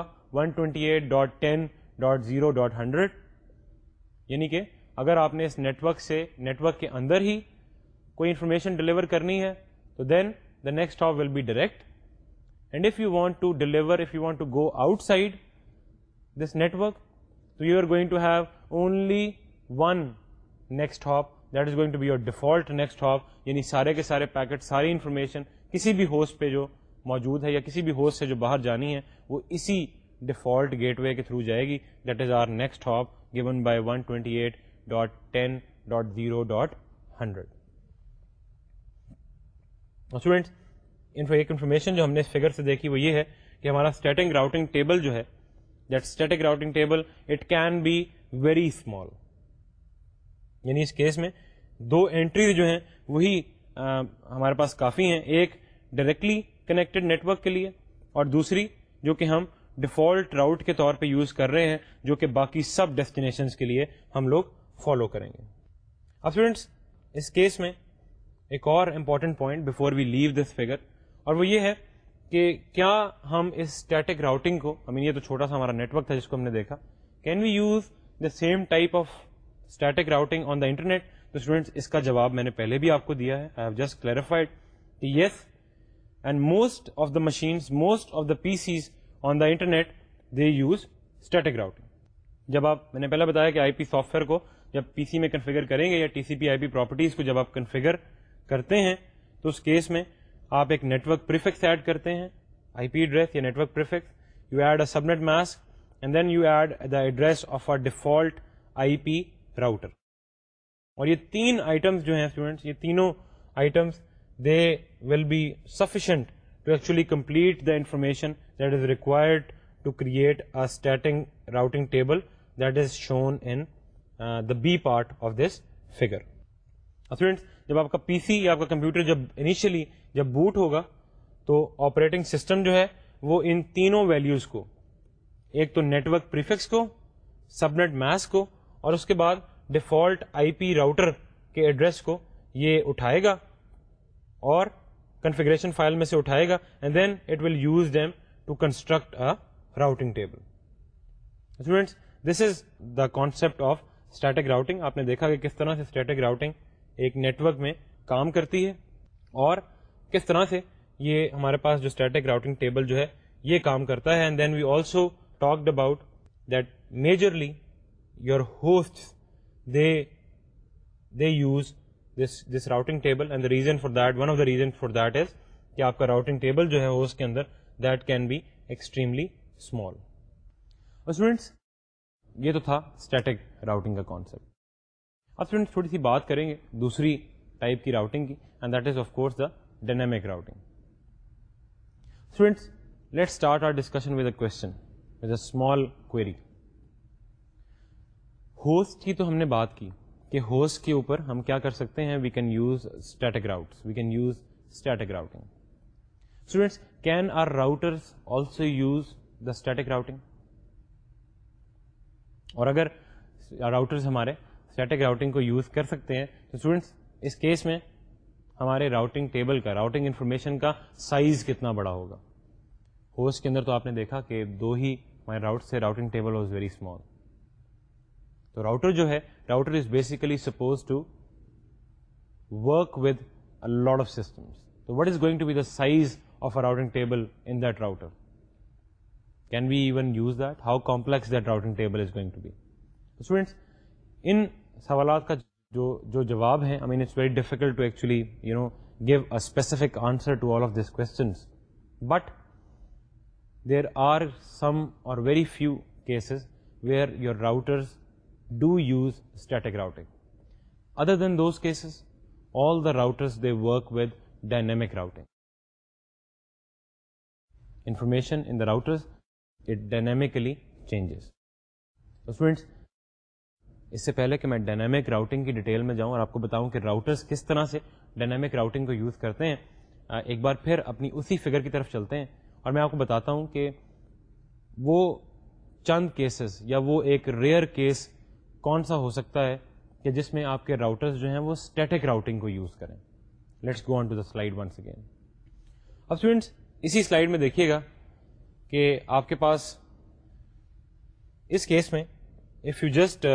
128.10.0.100. یعنی کہ اگر آپ نے اس نیٹورک کے اندر ہی کوئی انفارمیشن ڈلیور کرنی ہے تو then the next hop will be direct. And if you want to deliver, if you want to go outside this network, تو you are going to have only one next hop, that is going to be your default next hop. یعنی سارے کے سارے packet, ساری information کسی بھی host پہ جو موجود ہے یا کسی بھی ہوسٹ سے جو باہر جانی ہے وہ اسی ڈیفالٹ گیٹ وے کے تھرو جائے گی. That is our next hop given by 128.10.0.100. Students ایک انفارمیشن جو ہم نے اس فگر سے دیکھی وہ یہ ہے کہ ہمارا اسٹیٹک راؤٹنگ ٹیبل جو ہے, that static routing table it can be very small. یعنی اس کیس میں دو انٹریز جو ہیں وہی ہمارے پاس کافی ہیں, ایک ڈائریکٹلی کنیکٹڈ نیٹورک کے لیے اور دوسری جو کہ ہم ڈیفالٹ راؤٹ کے طور پہ یوز کر رہے ہیں جو کہ باقی سب ڈیسٹینیشنز کے لیے ہم لوگ فالو کریں گے. اب اسٹوڈینٹس اس کیس میں ایک اور important point before we leave this figure, اور وہ یہ ہے کہ کیا ہم اس اسٹیٹک راؤٹنگ کو, یہ تو چھوٹا سا ہمارا نیٹورک تھا جس کو ہم نے دیکھا, can we use the same type of static routing on the internet? تو اسٹوڈینٹس اس کا جواب میں نے پہلے بھی آپ کو دیا ہے, آئی ہیو جسٹ کلیریفائڈ کہ yes, and most of the machines, most of the P Cs on the internet they use static routing. جب آپ, میں نے پہلے بتایا کہ آئی پی سافٹ ویئر کو جب پی سی میں کنفیگر کریں گے یا T C P I P properties کو جب آپ کنفیگر کرتے ہیں تو اس کیس میں آپ ایک نیٹورک پریفکس ایڈ کرتے ہیں, آئی پی ایڈریس یا network prefix, you add a subnet mask and then you add the address of a default I P router. اور یہ تین آئٹمس جو ہیں اسٹوڈینٹس, یہ تینوں items they will be sufficient to actually complete the information that is required to create a static routing table that is shown in the B part of this figure. Students, جب آپ کا پی سی یا آپ کا computer جب initially جب boat ہوگا تو آپریٹنگ سسٹم جو ہے وہ ان تینوں ویلیوز کو, ایک تو نیٹورک پریفکس کو, سب نیٹ ماسک کو, اور اس کے بعد ڈیفالٹ آئی پی راؤٹر کے ایڈریس کو یہ اٹھائے گا اور کنفیگریشن فائل میں سے اٹھائے گا, and then it will use them to construct a routing table. Students, this is the concept of static routing. آپ نے دیکھا کہ کس طرح سے static routing ایک نیٹورک میں کام کرتی ہے اور کس طرح سے یہ ہمارے پاس جو static routing table جو ہے یہ کام کرتا ہے. And then we also talked about that majorly your hosts they use this routing table, and the reason for that, one of the reasons for that is کہ آپ کا routing table جو ہے host کے اندر that can be extremely small. Students, یہ تو تھا static routing کا کانسیپٹ. اب اسٹوڈینٹس تھوڑی سی بات کریں گے دوسری ٹائپ کی راؤٹنگ کی, and that is of course the dynamic routing. Students let start our discussion with a question, with a small query. Host کی تو ہم نے بات کی کہ ہوسٹ کے اوپر ہم کیا کر سکتے ہیں, we can use static routes, we can use static routing. Students, can our routers also use the static routing? اور اگر راؤٹرز ہمارے اسٹیٹک راؤٹنگ کو یوز کر سکتے ہیں تو اسٹوڈینٹس اس کیس میں ہمارے راؤٹنگ ٹیبل کا, راؤٹنگ انفارمیشن کا سائز کتنا بڑا ہوگا. ہوسٹ کے اندر تو آپ نے دیکھا کہ دو ہی ہمارے راؤٹ سے routing table was very small. تو راؤٹر جو ہے, router is basically suppose to work with a lot of systems. تو what is going to be the size of a routing table in that router? Can we even use that? How complex that routing table is going to be? Students, in سوالات کا جو جواب ہیں, it's very difficult to actually give a specific answer to all of these questions, but there are some or very few cases where your routers do use static routing. Other than those cases, all the routers, they work with dynamic routing. Information in the routers, it dynamically changes. تو students اس سے پہلے کہ میں dynamic routing کی detail میں جاؤں اور آپ کو بتاؤں کہ راؤٹرز کس طرح سے ڈائنامک راؤٹنگ کو یوز کرتے ہیں, ایک بار پھر اپنی اسی فگر کی طرف چلتے ہیں اور میں آپ کو بتاتا ہوں کہ وہ چند کیسز یا وہ ایک ریئر کیس کون سا ہو سکتا ہے کہ جس میں آپ کے راؤٹرز جو ہیں وہ اسٹیٹک راؤٹنگ کو یوز کریں. Let's go on to the slide once again. اب اسٹوڈینٹس اسی سلائڈ میں دیکھیے گا کہ آپ کے پاس اس کیس میں if you just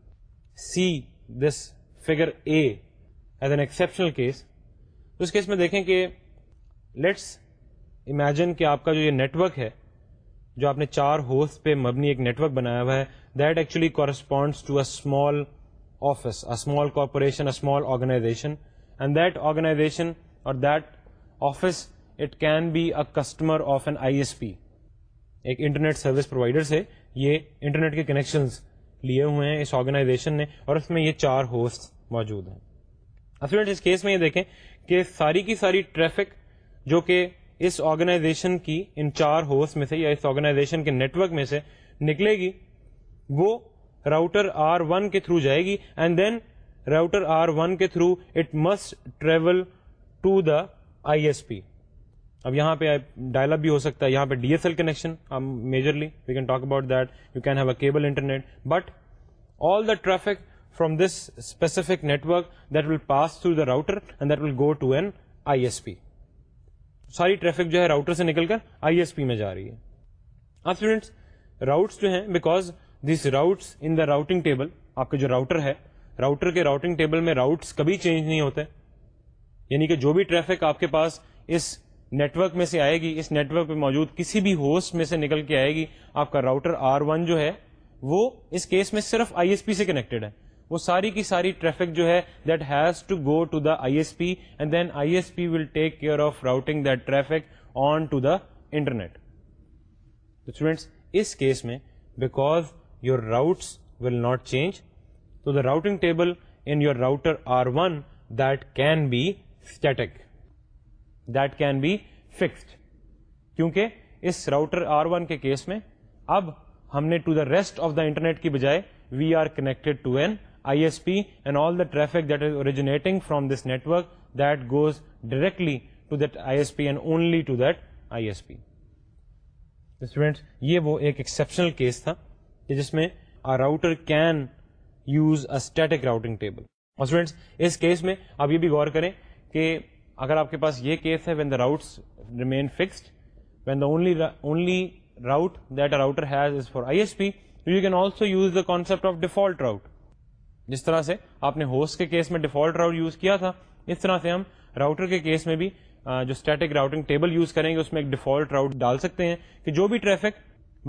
see this figure A as an exceptional case, تو اس کیس میں دیکھیں کہ لیٹس امیجن کہ آپ کا جو یہ نیٹ ورک ہے, جو آپ نے 4 ہوسٹ پہ مبنی ایک نیٹ ورک بنایا ہوا ہے, that actually corresponds to a small office, a small corporation, a small organization, and that organization or that office it can be a customer of an ISP. ایک انٹرنیٹ سروس پرووائڈر سے یہ internet کے connections لیے ہوئے ہیں اس organization نے, اور اس میں یہ 4 ہوسٹ موجود ہیں. اسٹوڈنٹ اس کیس میں یہ دیکھیں کہ ساری کی ساری ٹریفک جو کہ اس آرگنائزیشن کی ان 4 ہوسٹ میں سے یا اس آرگنائزیشن کے نیٹ ورک میں سے نکلے گی, وہ راؤٹر R1 کے تھرو جائے گی, اینڈ دین راؤٹر R1 کے through it must travel to the ISP. اب یہاں پہ ڈائل اپ بھی ہو سکتا ہے, یہاں پہ DSL connection majorly we can talk about that, you can have a cable internet, but all the traffic from this specific network that will pass through the router and that will go to an ISP. ساری traffic جو ہے router سے نکل کر ISP میں جا رہی ہے. اب اسٹوڈینٹس راؤٹس جو ہیں, because these routes in the routing table, آپ کا جو راؤٹر ہے, راؤٹر کے راؤٹنگ ٹیبل میں راؤٹس کبھی چینج نہیں ہوتے, یعنی کہ جو بھی ٹریفک آپ کے پاس اس نیٹ ورک میں سے آئے گی, اس نیٹ ورک پہ موجود کسی بھی ہوسٹ میں سے نکل کے آئے گی, آپ کا راؤٹر R1 جو ہے وہ اس کیس میں صرف ISP سے کنیکٹڈ ہے. وہ ساری کی ساری ٹریفک جو ہے that has to go to the ISP, and then ISP will take care of routing that traffic on to the internet. تو اسٹوڈینٹس اس کیس میں because your routes will not change, تو the routing table in your router R1 that can be static, that can be fixed, کیونکہ اس router R1 کے case میں اب ہم نے to the rest of the internet کی بجائے we are connected to an ISP, and all the traffic that is originating from this network that goes directly to that ISP and only to that ISP. Students یہ وہ ایک exceptional case تھا کہ جس میں router can use a static routing table. اور students اس case میں آپ یہ بھی غور کریں کہ اگر آپ کے پاس یہ کیس ہے when the routes remain fixed, when the only route that a router has is for ISP, you can also use the concept of default route. جس طرح سے آپ نے ہوسٹ کے کیس میں ڈیفالٹ راؤٹ یوز کیا تھا, اس طرح سے ہم راؤٹر کے کیس میں بھی جو اسٹیٹک راؤٹنگ ٹیبل یوز کریں گے اس میں ایک ڈیفالٹ راؤٹ ڈال سکتے ہیں کہ جو بھی ٹریفک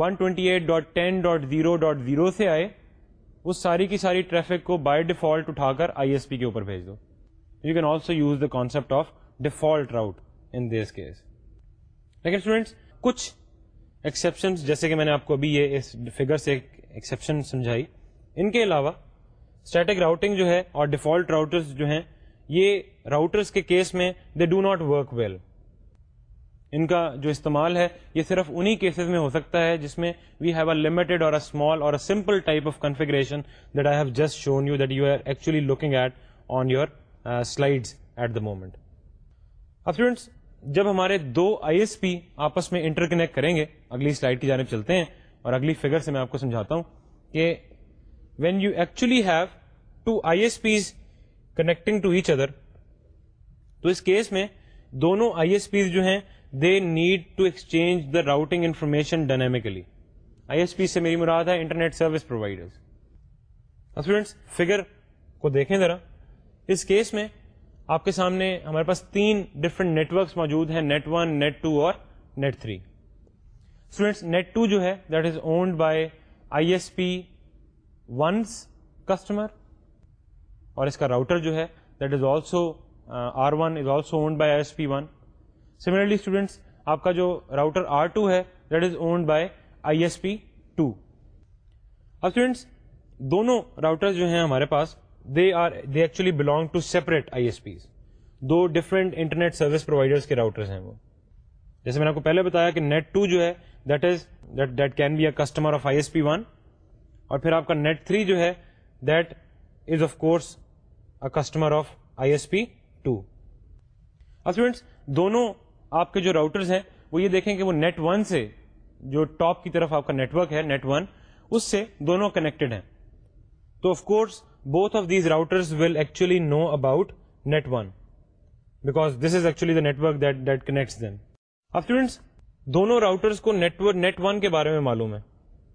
128.10.0.0 سے آئے اس ساری کی ساری ٹریفک کو بائی ڈیفالٹ اٹھا کر ISP کے اوپر بھیج دو. You can also use the concept of default route in this case. لیکن اسٹوڈینٹس کچھ ایکسیپشنز, جیسے کہ میں نے آپ کو ابھی یہ اس فگر سے ایک ایکسیپشن سمجھائی, ان کے علاوہ اسٹیٹک راؤٹنگ جو ہے اور ڈیفالٹ راؤٹرز جو ہیں, یہ راؤٹرز کے کیس میں they do not work well. ان کا جو استعمال ہے یہ صرف انہی کیسز میں ہو سکتا ہے جس میں وی ہیو اے لمیٹڈ اور a small or a simple type of configuration that I have just shown you that you are actually looking at on your slides at the moment. اب اسٹوڈینٹس جب ہمارے 2 ISP آپس میں inter connect کریں گے, اگلی slide کی جانب چلتے ہیں اور اگلی فگر سے میں آپ کو سمجھاتا ہوں کہ when you actually have 2 ISPs connecting to each other, تو اس کیس میں دونوں ISPs جو ہیں they need to exchange the routing information dynamically. ISP سے میری مراد ہے انٹرنیٹ سروس پرووائڈرز. اب اسٹوڈینٹس فگر کو دیکھیں ذرا. اس کیس میں آپ کے سامنے ہمارے پاس 3 ڈفرنٹ نیٹورکس موجود ہیں, نیٹ 1, نیٹ 2 اور نیٹ 3. اسٹوڈینٹس نیٹ 2 جو ہے that is owned by ISP 1's customer, اور اس کا راؤٹر جو ہے that is also R1 is also owned by ISP 1. Similarly students آپ کا جو راؤٹر R2 ہے that is owned by ISP 2. اب اسٹوڈینٹس دونوں راؤٹر جو ہیں ہمارے پاس they actually belong to separate ISPs. 2 different internet service providers کے راؤٹرز ہیں وہ. جیسے میں نے آپ کو پہلے بتایا کہ نیٹ 2 جو ہے that can be a customer of ISP1, اور پھر آپ کا نیٹ 3 جو ہے that is of course a customer of ISP2. اب اسٹوڈینٹس دونوں آپ کے جو راؤٹرز ہیں وہ یہ دیکھیں کہ وہ نیٹ 1 سے جو ٹاپ کی طرف آپ کا نیٹ ورک ہے نیٹ 1 اس سے دونوں کنیکٹڈ ہیں. تو of course both of these routers will actually know about net 1 because this is actually the network that connects them. اب اسٹوڈینٹس دونوں راؤٹرز کو نیٹ 1 کے بارے میں معلوم ہے,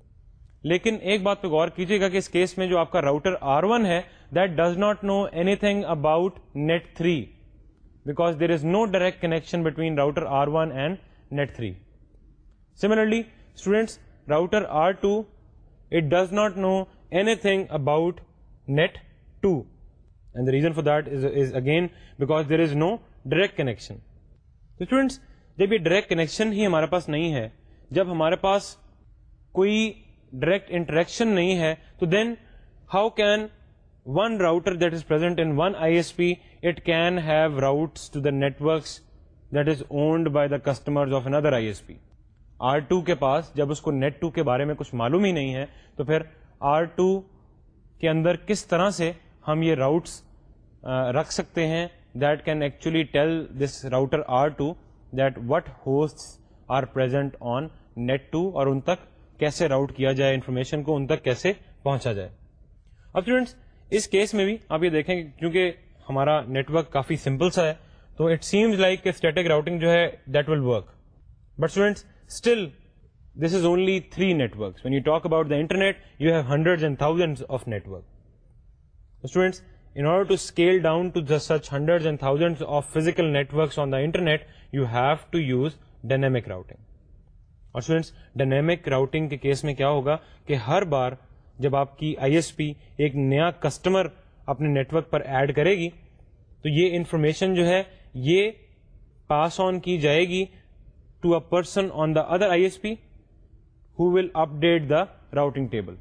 لیکن ایک بات پہ غور کیجیے گا کہ اس کیس میں جو آپ کا راؤٹر R1 ہے that does not know anything about net 3 because there is no direct connection between router R1 and net 3. Similarly students router R2 it does not know anything about net 2 and the reason for that is again because there is no direct connection. تو students جب یہ direct connection ہی ہمارے پاس نہیں ہے, جب ہمارے پاس کوئی direct interaction نہیں ہے, تو then how can one router that is present in one ISP it can have routes to the networks that is owned by the customers of another ISP. R2 کے پاس جب اس کو نیٹ 2 کے بارے میں کچھ معلوم ہی نہیں ہے تو پھر R2 کے اندر کس طرح سے ہم یہ راؤٹس رکھ سکتے ہیں that can actually tell this router R2 that what hosts are present on net 2 اور ان تک کیسے راؤٹ کیا جائے, انفارمیشن کو ان تک کیسے پہنچا جائے. اب اسٹوڈینٹس اس کیس میں بھی آپ یہ دیکھیں کہ کیونکہ ہمارا نیٹ ورک کافی سمپل سا ہے تو اٹ سیمز لائک کہ اسٹیٹک راؤٹنگ جو ہے that will work, but students still this is only 3 networks. When you talk about the internet you have hundreds and thousands of network. Students in order to scale down to such hundreds and thousands of physical networks on the internet you have to use dynamic routing. اور students dynamic routing کے case میں کیا ہوگا کہ ہر بار جب آپ کی ISP ایک نیا کسٹمر اپنے نیٹورک پر ایڈ کرے گی تو یہ انفارمیشن جو ہے یہ پاس آن کی جائے گی to a person on the other ISP who will update the routing table.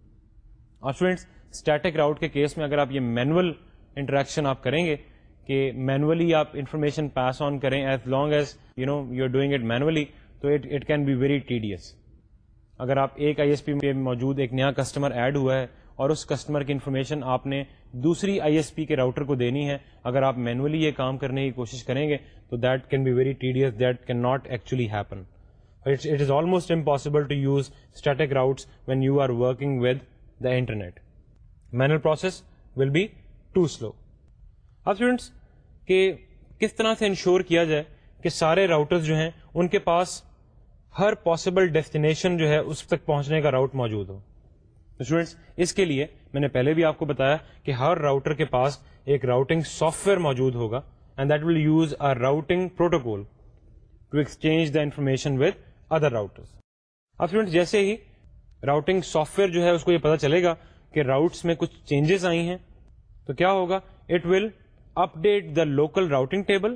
اور اسٹوڈینٹس اسٹیٹک راؤٹ کے کیس میں اگر آپ یہ مینول انٹریکشن آپ کریں گے کہ مینولی آپ انفارمیشن پاس آن کریں as long as you are doing it manually, تو it can be very tedious. اگر آپ ایک ISP میں موجود ایک نیا کسٹمر ایڈ ہوا ہے اور اس کسٹمر کی انفارمیشن آپ نے دوسری ISP کے راؤٹر کو دینی ہے, اگر آپ مینولی یہ کام کرنے کی کوشش کریں گے تو that can be very tedious, that can not actually happen. It is almost impossible to use static routes when you are working with the internet. Manual process will be too slow. اب students کہ کس طرح سے ensure کیا جائے کہ سارے routers جو ہیں ان کے پاس ہر پاسبل ڈیسٹینیشن جو ہے اس تک پہنچنے کا راؤٹ موجود ہو. اسٹوڈینٹس اس کے لیے میں نے پہلے بھی آپ کو بتایا کہ ہر راؤٹر کے پاس ایک راؤٹنگ سافٹ ویئر موجود ہوگا and that will use a routing protocol to exchange the information with other routers. اب اسٹوڈینٹس جیسے ہی راؤٹنگ سافٹ ویئر جو ہے اس کو یہ پتا چلے گا کہ راؤٹس میں کچھ چینجز آئی ہیں تو کیا ہوگا, it will update the local routing table,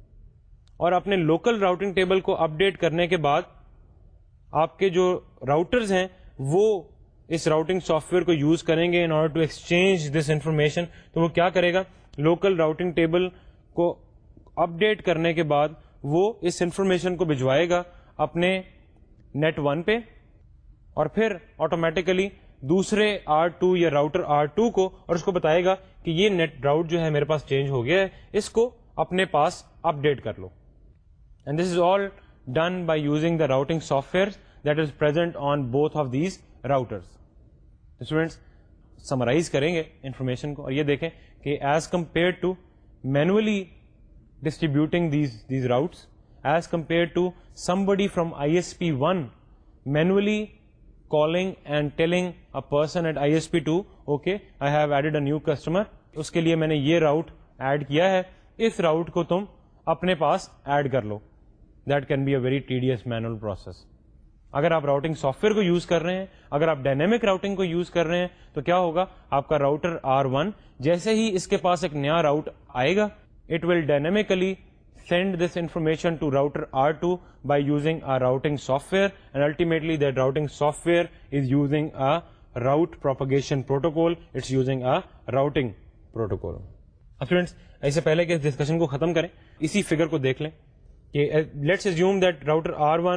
اور اپنے لوکل راؤٹنگ ٹیبل کو اپ ڈیٹ کرنے کے بعد آپ کے جو راؤٹرز ہیں وہ اس راؤٹنگ سافٹ ویئر کو یوز کریں گے in order to exchange this information. تو وہ کیا کرے گا, لوکل راؤٹنگ ٹیبل کو اپ ڈیٹ کرنے کے بعد وہ اس انفارمیشن کو بھجوائے گا اپنے نیٹ 1 پہ, اور پھر آٹومیٹیکلی دوسرے R2 یا راؤٹر R2 کو, اور اس کو بتائے گا کہ یہ نیٹ راؤٹ جو ہے میرے پاس چینج ہو گیا ہے, اس کو اپنے پاس اپ ڈیٹ کر لو. And this is all done by using the routing software that is present on both of these routers. Students summarize کریں گے انفارمیشن کو اور یہ دیکھیں کہ as compare to manually distributing these routes, as compare to somebody from ISP1 manually calling and telling a person at ISP2 okay I have added a new customer, اس کے لیے میں نے یہ راؤٹ ایڈ کیا ہے, اس راؤٹ کو تم اپنے پاس ایڈ کر لو. That can be a very tedious manual process. اگر آپ راؤٹنگ سافٹ ویئر کو یوز کر رہے ہیں, اگر آپ ڈائنامک راؤٹنگ کو یوز کر رہے ہیں تو کیا ہوگا, آپ کا راؤٹر R1 جیسے ہی اس کے پاس ایک نیا راؤٹ آئے گا it will dynamically send this information to router R2 by using a routing software, and ultimately that routing software is using a route propagation protocol, it's using a routing protocol. اب friends ایسے پہلے کہ اس discussion کو ختم کریں اسی figure کو دیکھ لیں کہ let's assume that router R1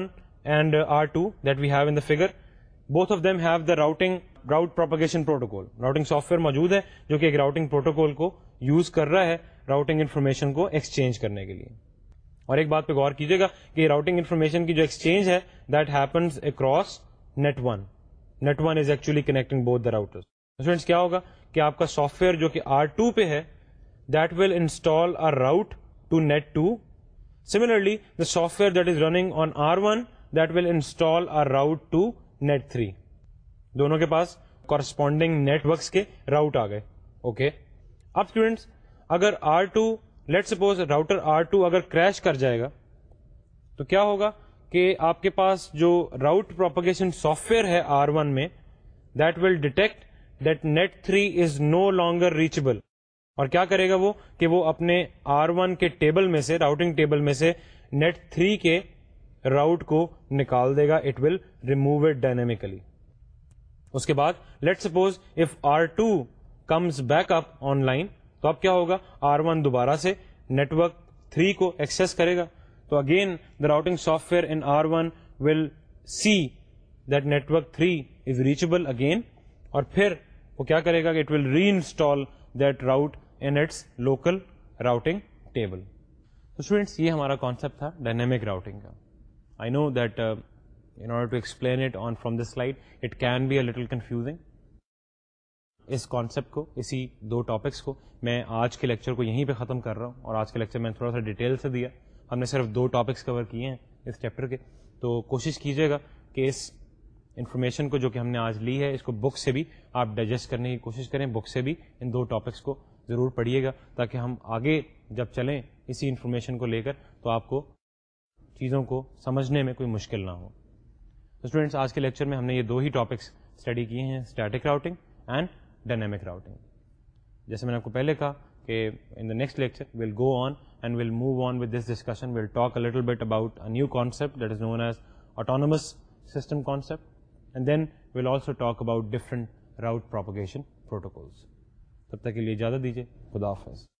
and R2 that we have in the figure, both of them have the route propagation protocol. Routing software موجود ہے جو کہ ایک راؤٹنگ پروٹوکول کو یوز کر رہا ہے راؤٹنگ انفارمیشن کو ایکسچینج کرنے کے لیے. اور ایک بات پہ غور کیجیے گا کہ راؤٹنگ انفارمیشن کی جو ایکسچینج ہے that happens across net 1. Net 1 is actually connecting both the routers. Students کیا ہوگا کہ آپ کا سافٹ ویئر جو کہ R2 پہ ہے that will install a route to net 2. Similarly, the software that is running on R1 that will install a route to net 3. دونوں کے پاس کورسپونڈنگ نیٹ ورکس کے راؤٹ آ گئے. اوکے, اب اسٹوڈینٹس اگر R2 let suppose router R2 اگر crash کر جائے گا تو کیا ہوگا کہ آپ کے پاس جو راؤٹ پروپگیشن سافٹ ویئر ہے R1 میں that will detect that net 3 is no longer reachable. اور کیا کرے گا وہ کہ وہ اپنے R1 کے ٹیبل میں سے راؤٹنگ ٹیبل میں سے نیٹ 3 کے راؤٹ کو نکال دے گا. It will remove it dynamically. اس کے بعد let suppose if R2 comes back up online تو اب کیا ہوگا R1 دوبارہ سے نیٹورک 3 کو ایکسس کرے گا. تو again the routing software in R1 will see that network 3 is reachable again, اور پھر وہ کیا کرے گا کہ it will reinstall that route in its local routing table. So students, یہ ہمارا concept تھا dynamic routing کا. I know that in order to explain it on from this slide, it can be a little confusing. Us concept کو, اسی دو topics کو میں آج کے لیکچر کو یہیں پہ ختم کر رہا ہوں, اور آج کے لیکچر میں تھوڑا سا ڈیٹیل سے دیا. ہم نے صرف 2 ٹاپکس کور کیے ہیں اس چیپٹر کے, تو کوشش کیجیے گا کہ اس انفارمیشن کو جو کہ ہم نے آج لی ہے اس کو بک سے بھی آپ ڈائجسٹ کرنے کی کوشش کریں. بک سے بھی ان 2 ٹاپکس کو ضرور پڑھیے گا تاکہ ہم آگے جب چلیں اسی انفارمیشن کو لے کر تو آپ کو چیزوں کو سمجھنے میں کوئی مشکل نہ ہو. اسٹوڈینٹس آج کے لیکچر میں ہم نے یہ 2 ہی ٹاپکس اسٹڈی کیے ہیں, static routing and dynamic routing. جیسے میں نے آپ کو پہلے کہا کہ in the next lecture we'll go on and we'll move on with this discussion. We'll talk a little bit about a new concept that is known as autonomous system concept, and then we'll also talk about different route propagation protocols. تب تک کے لیے اجازت دیجیے. خدا حافظ.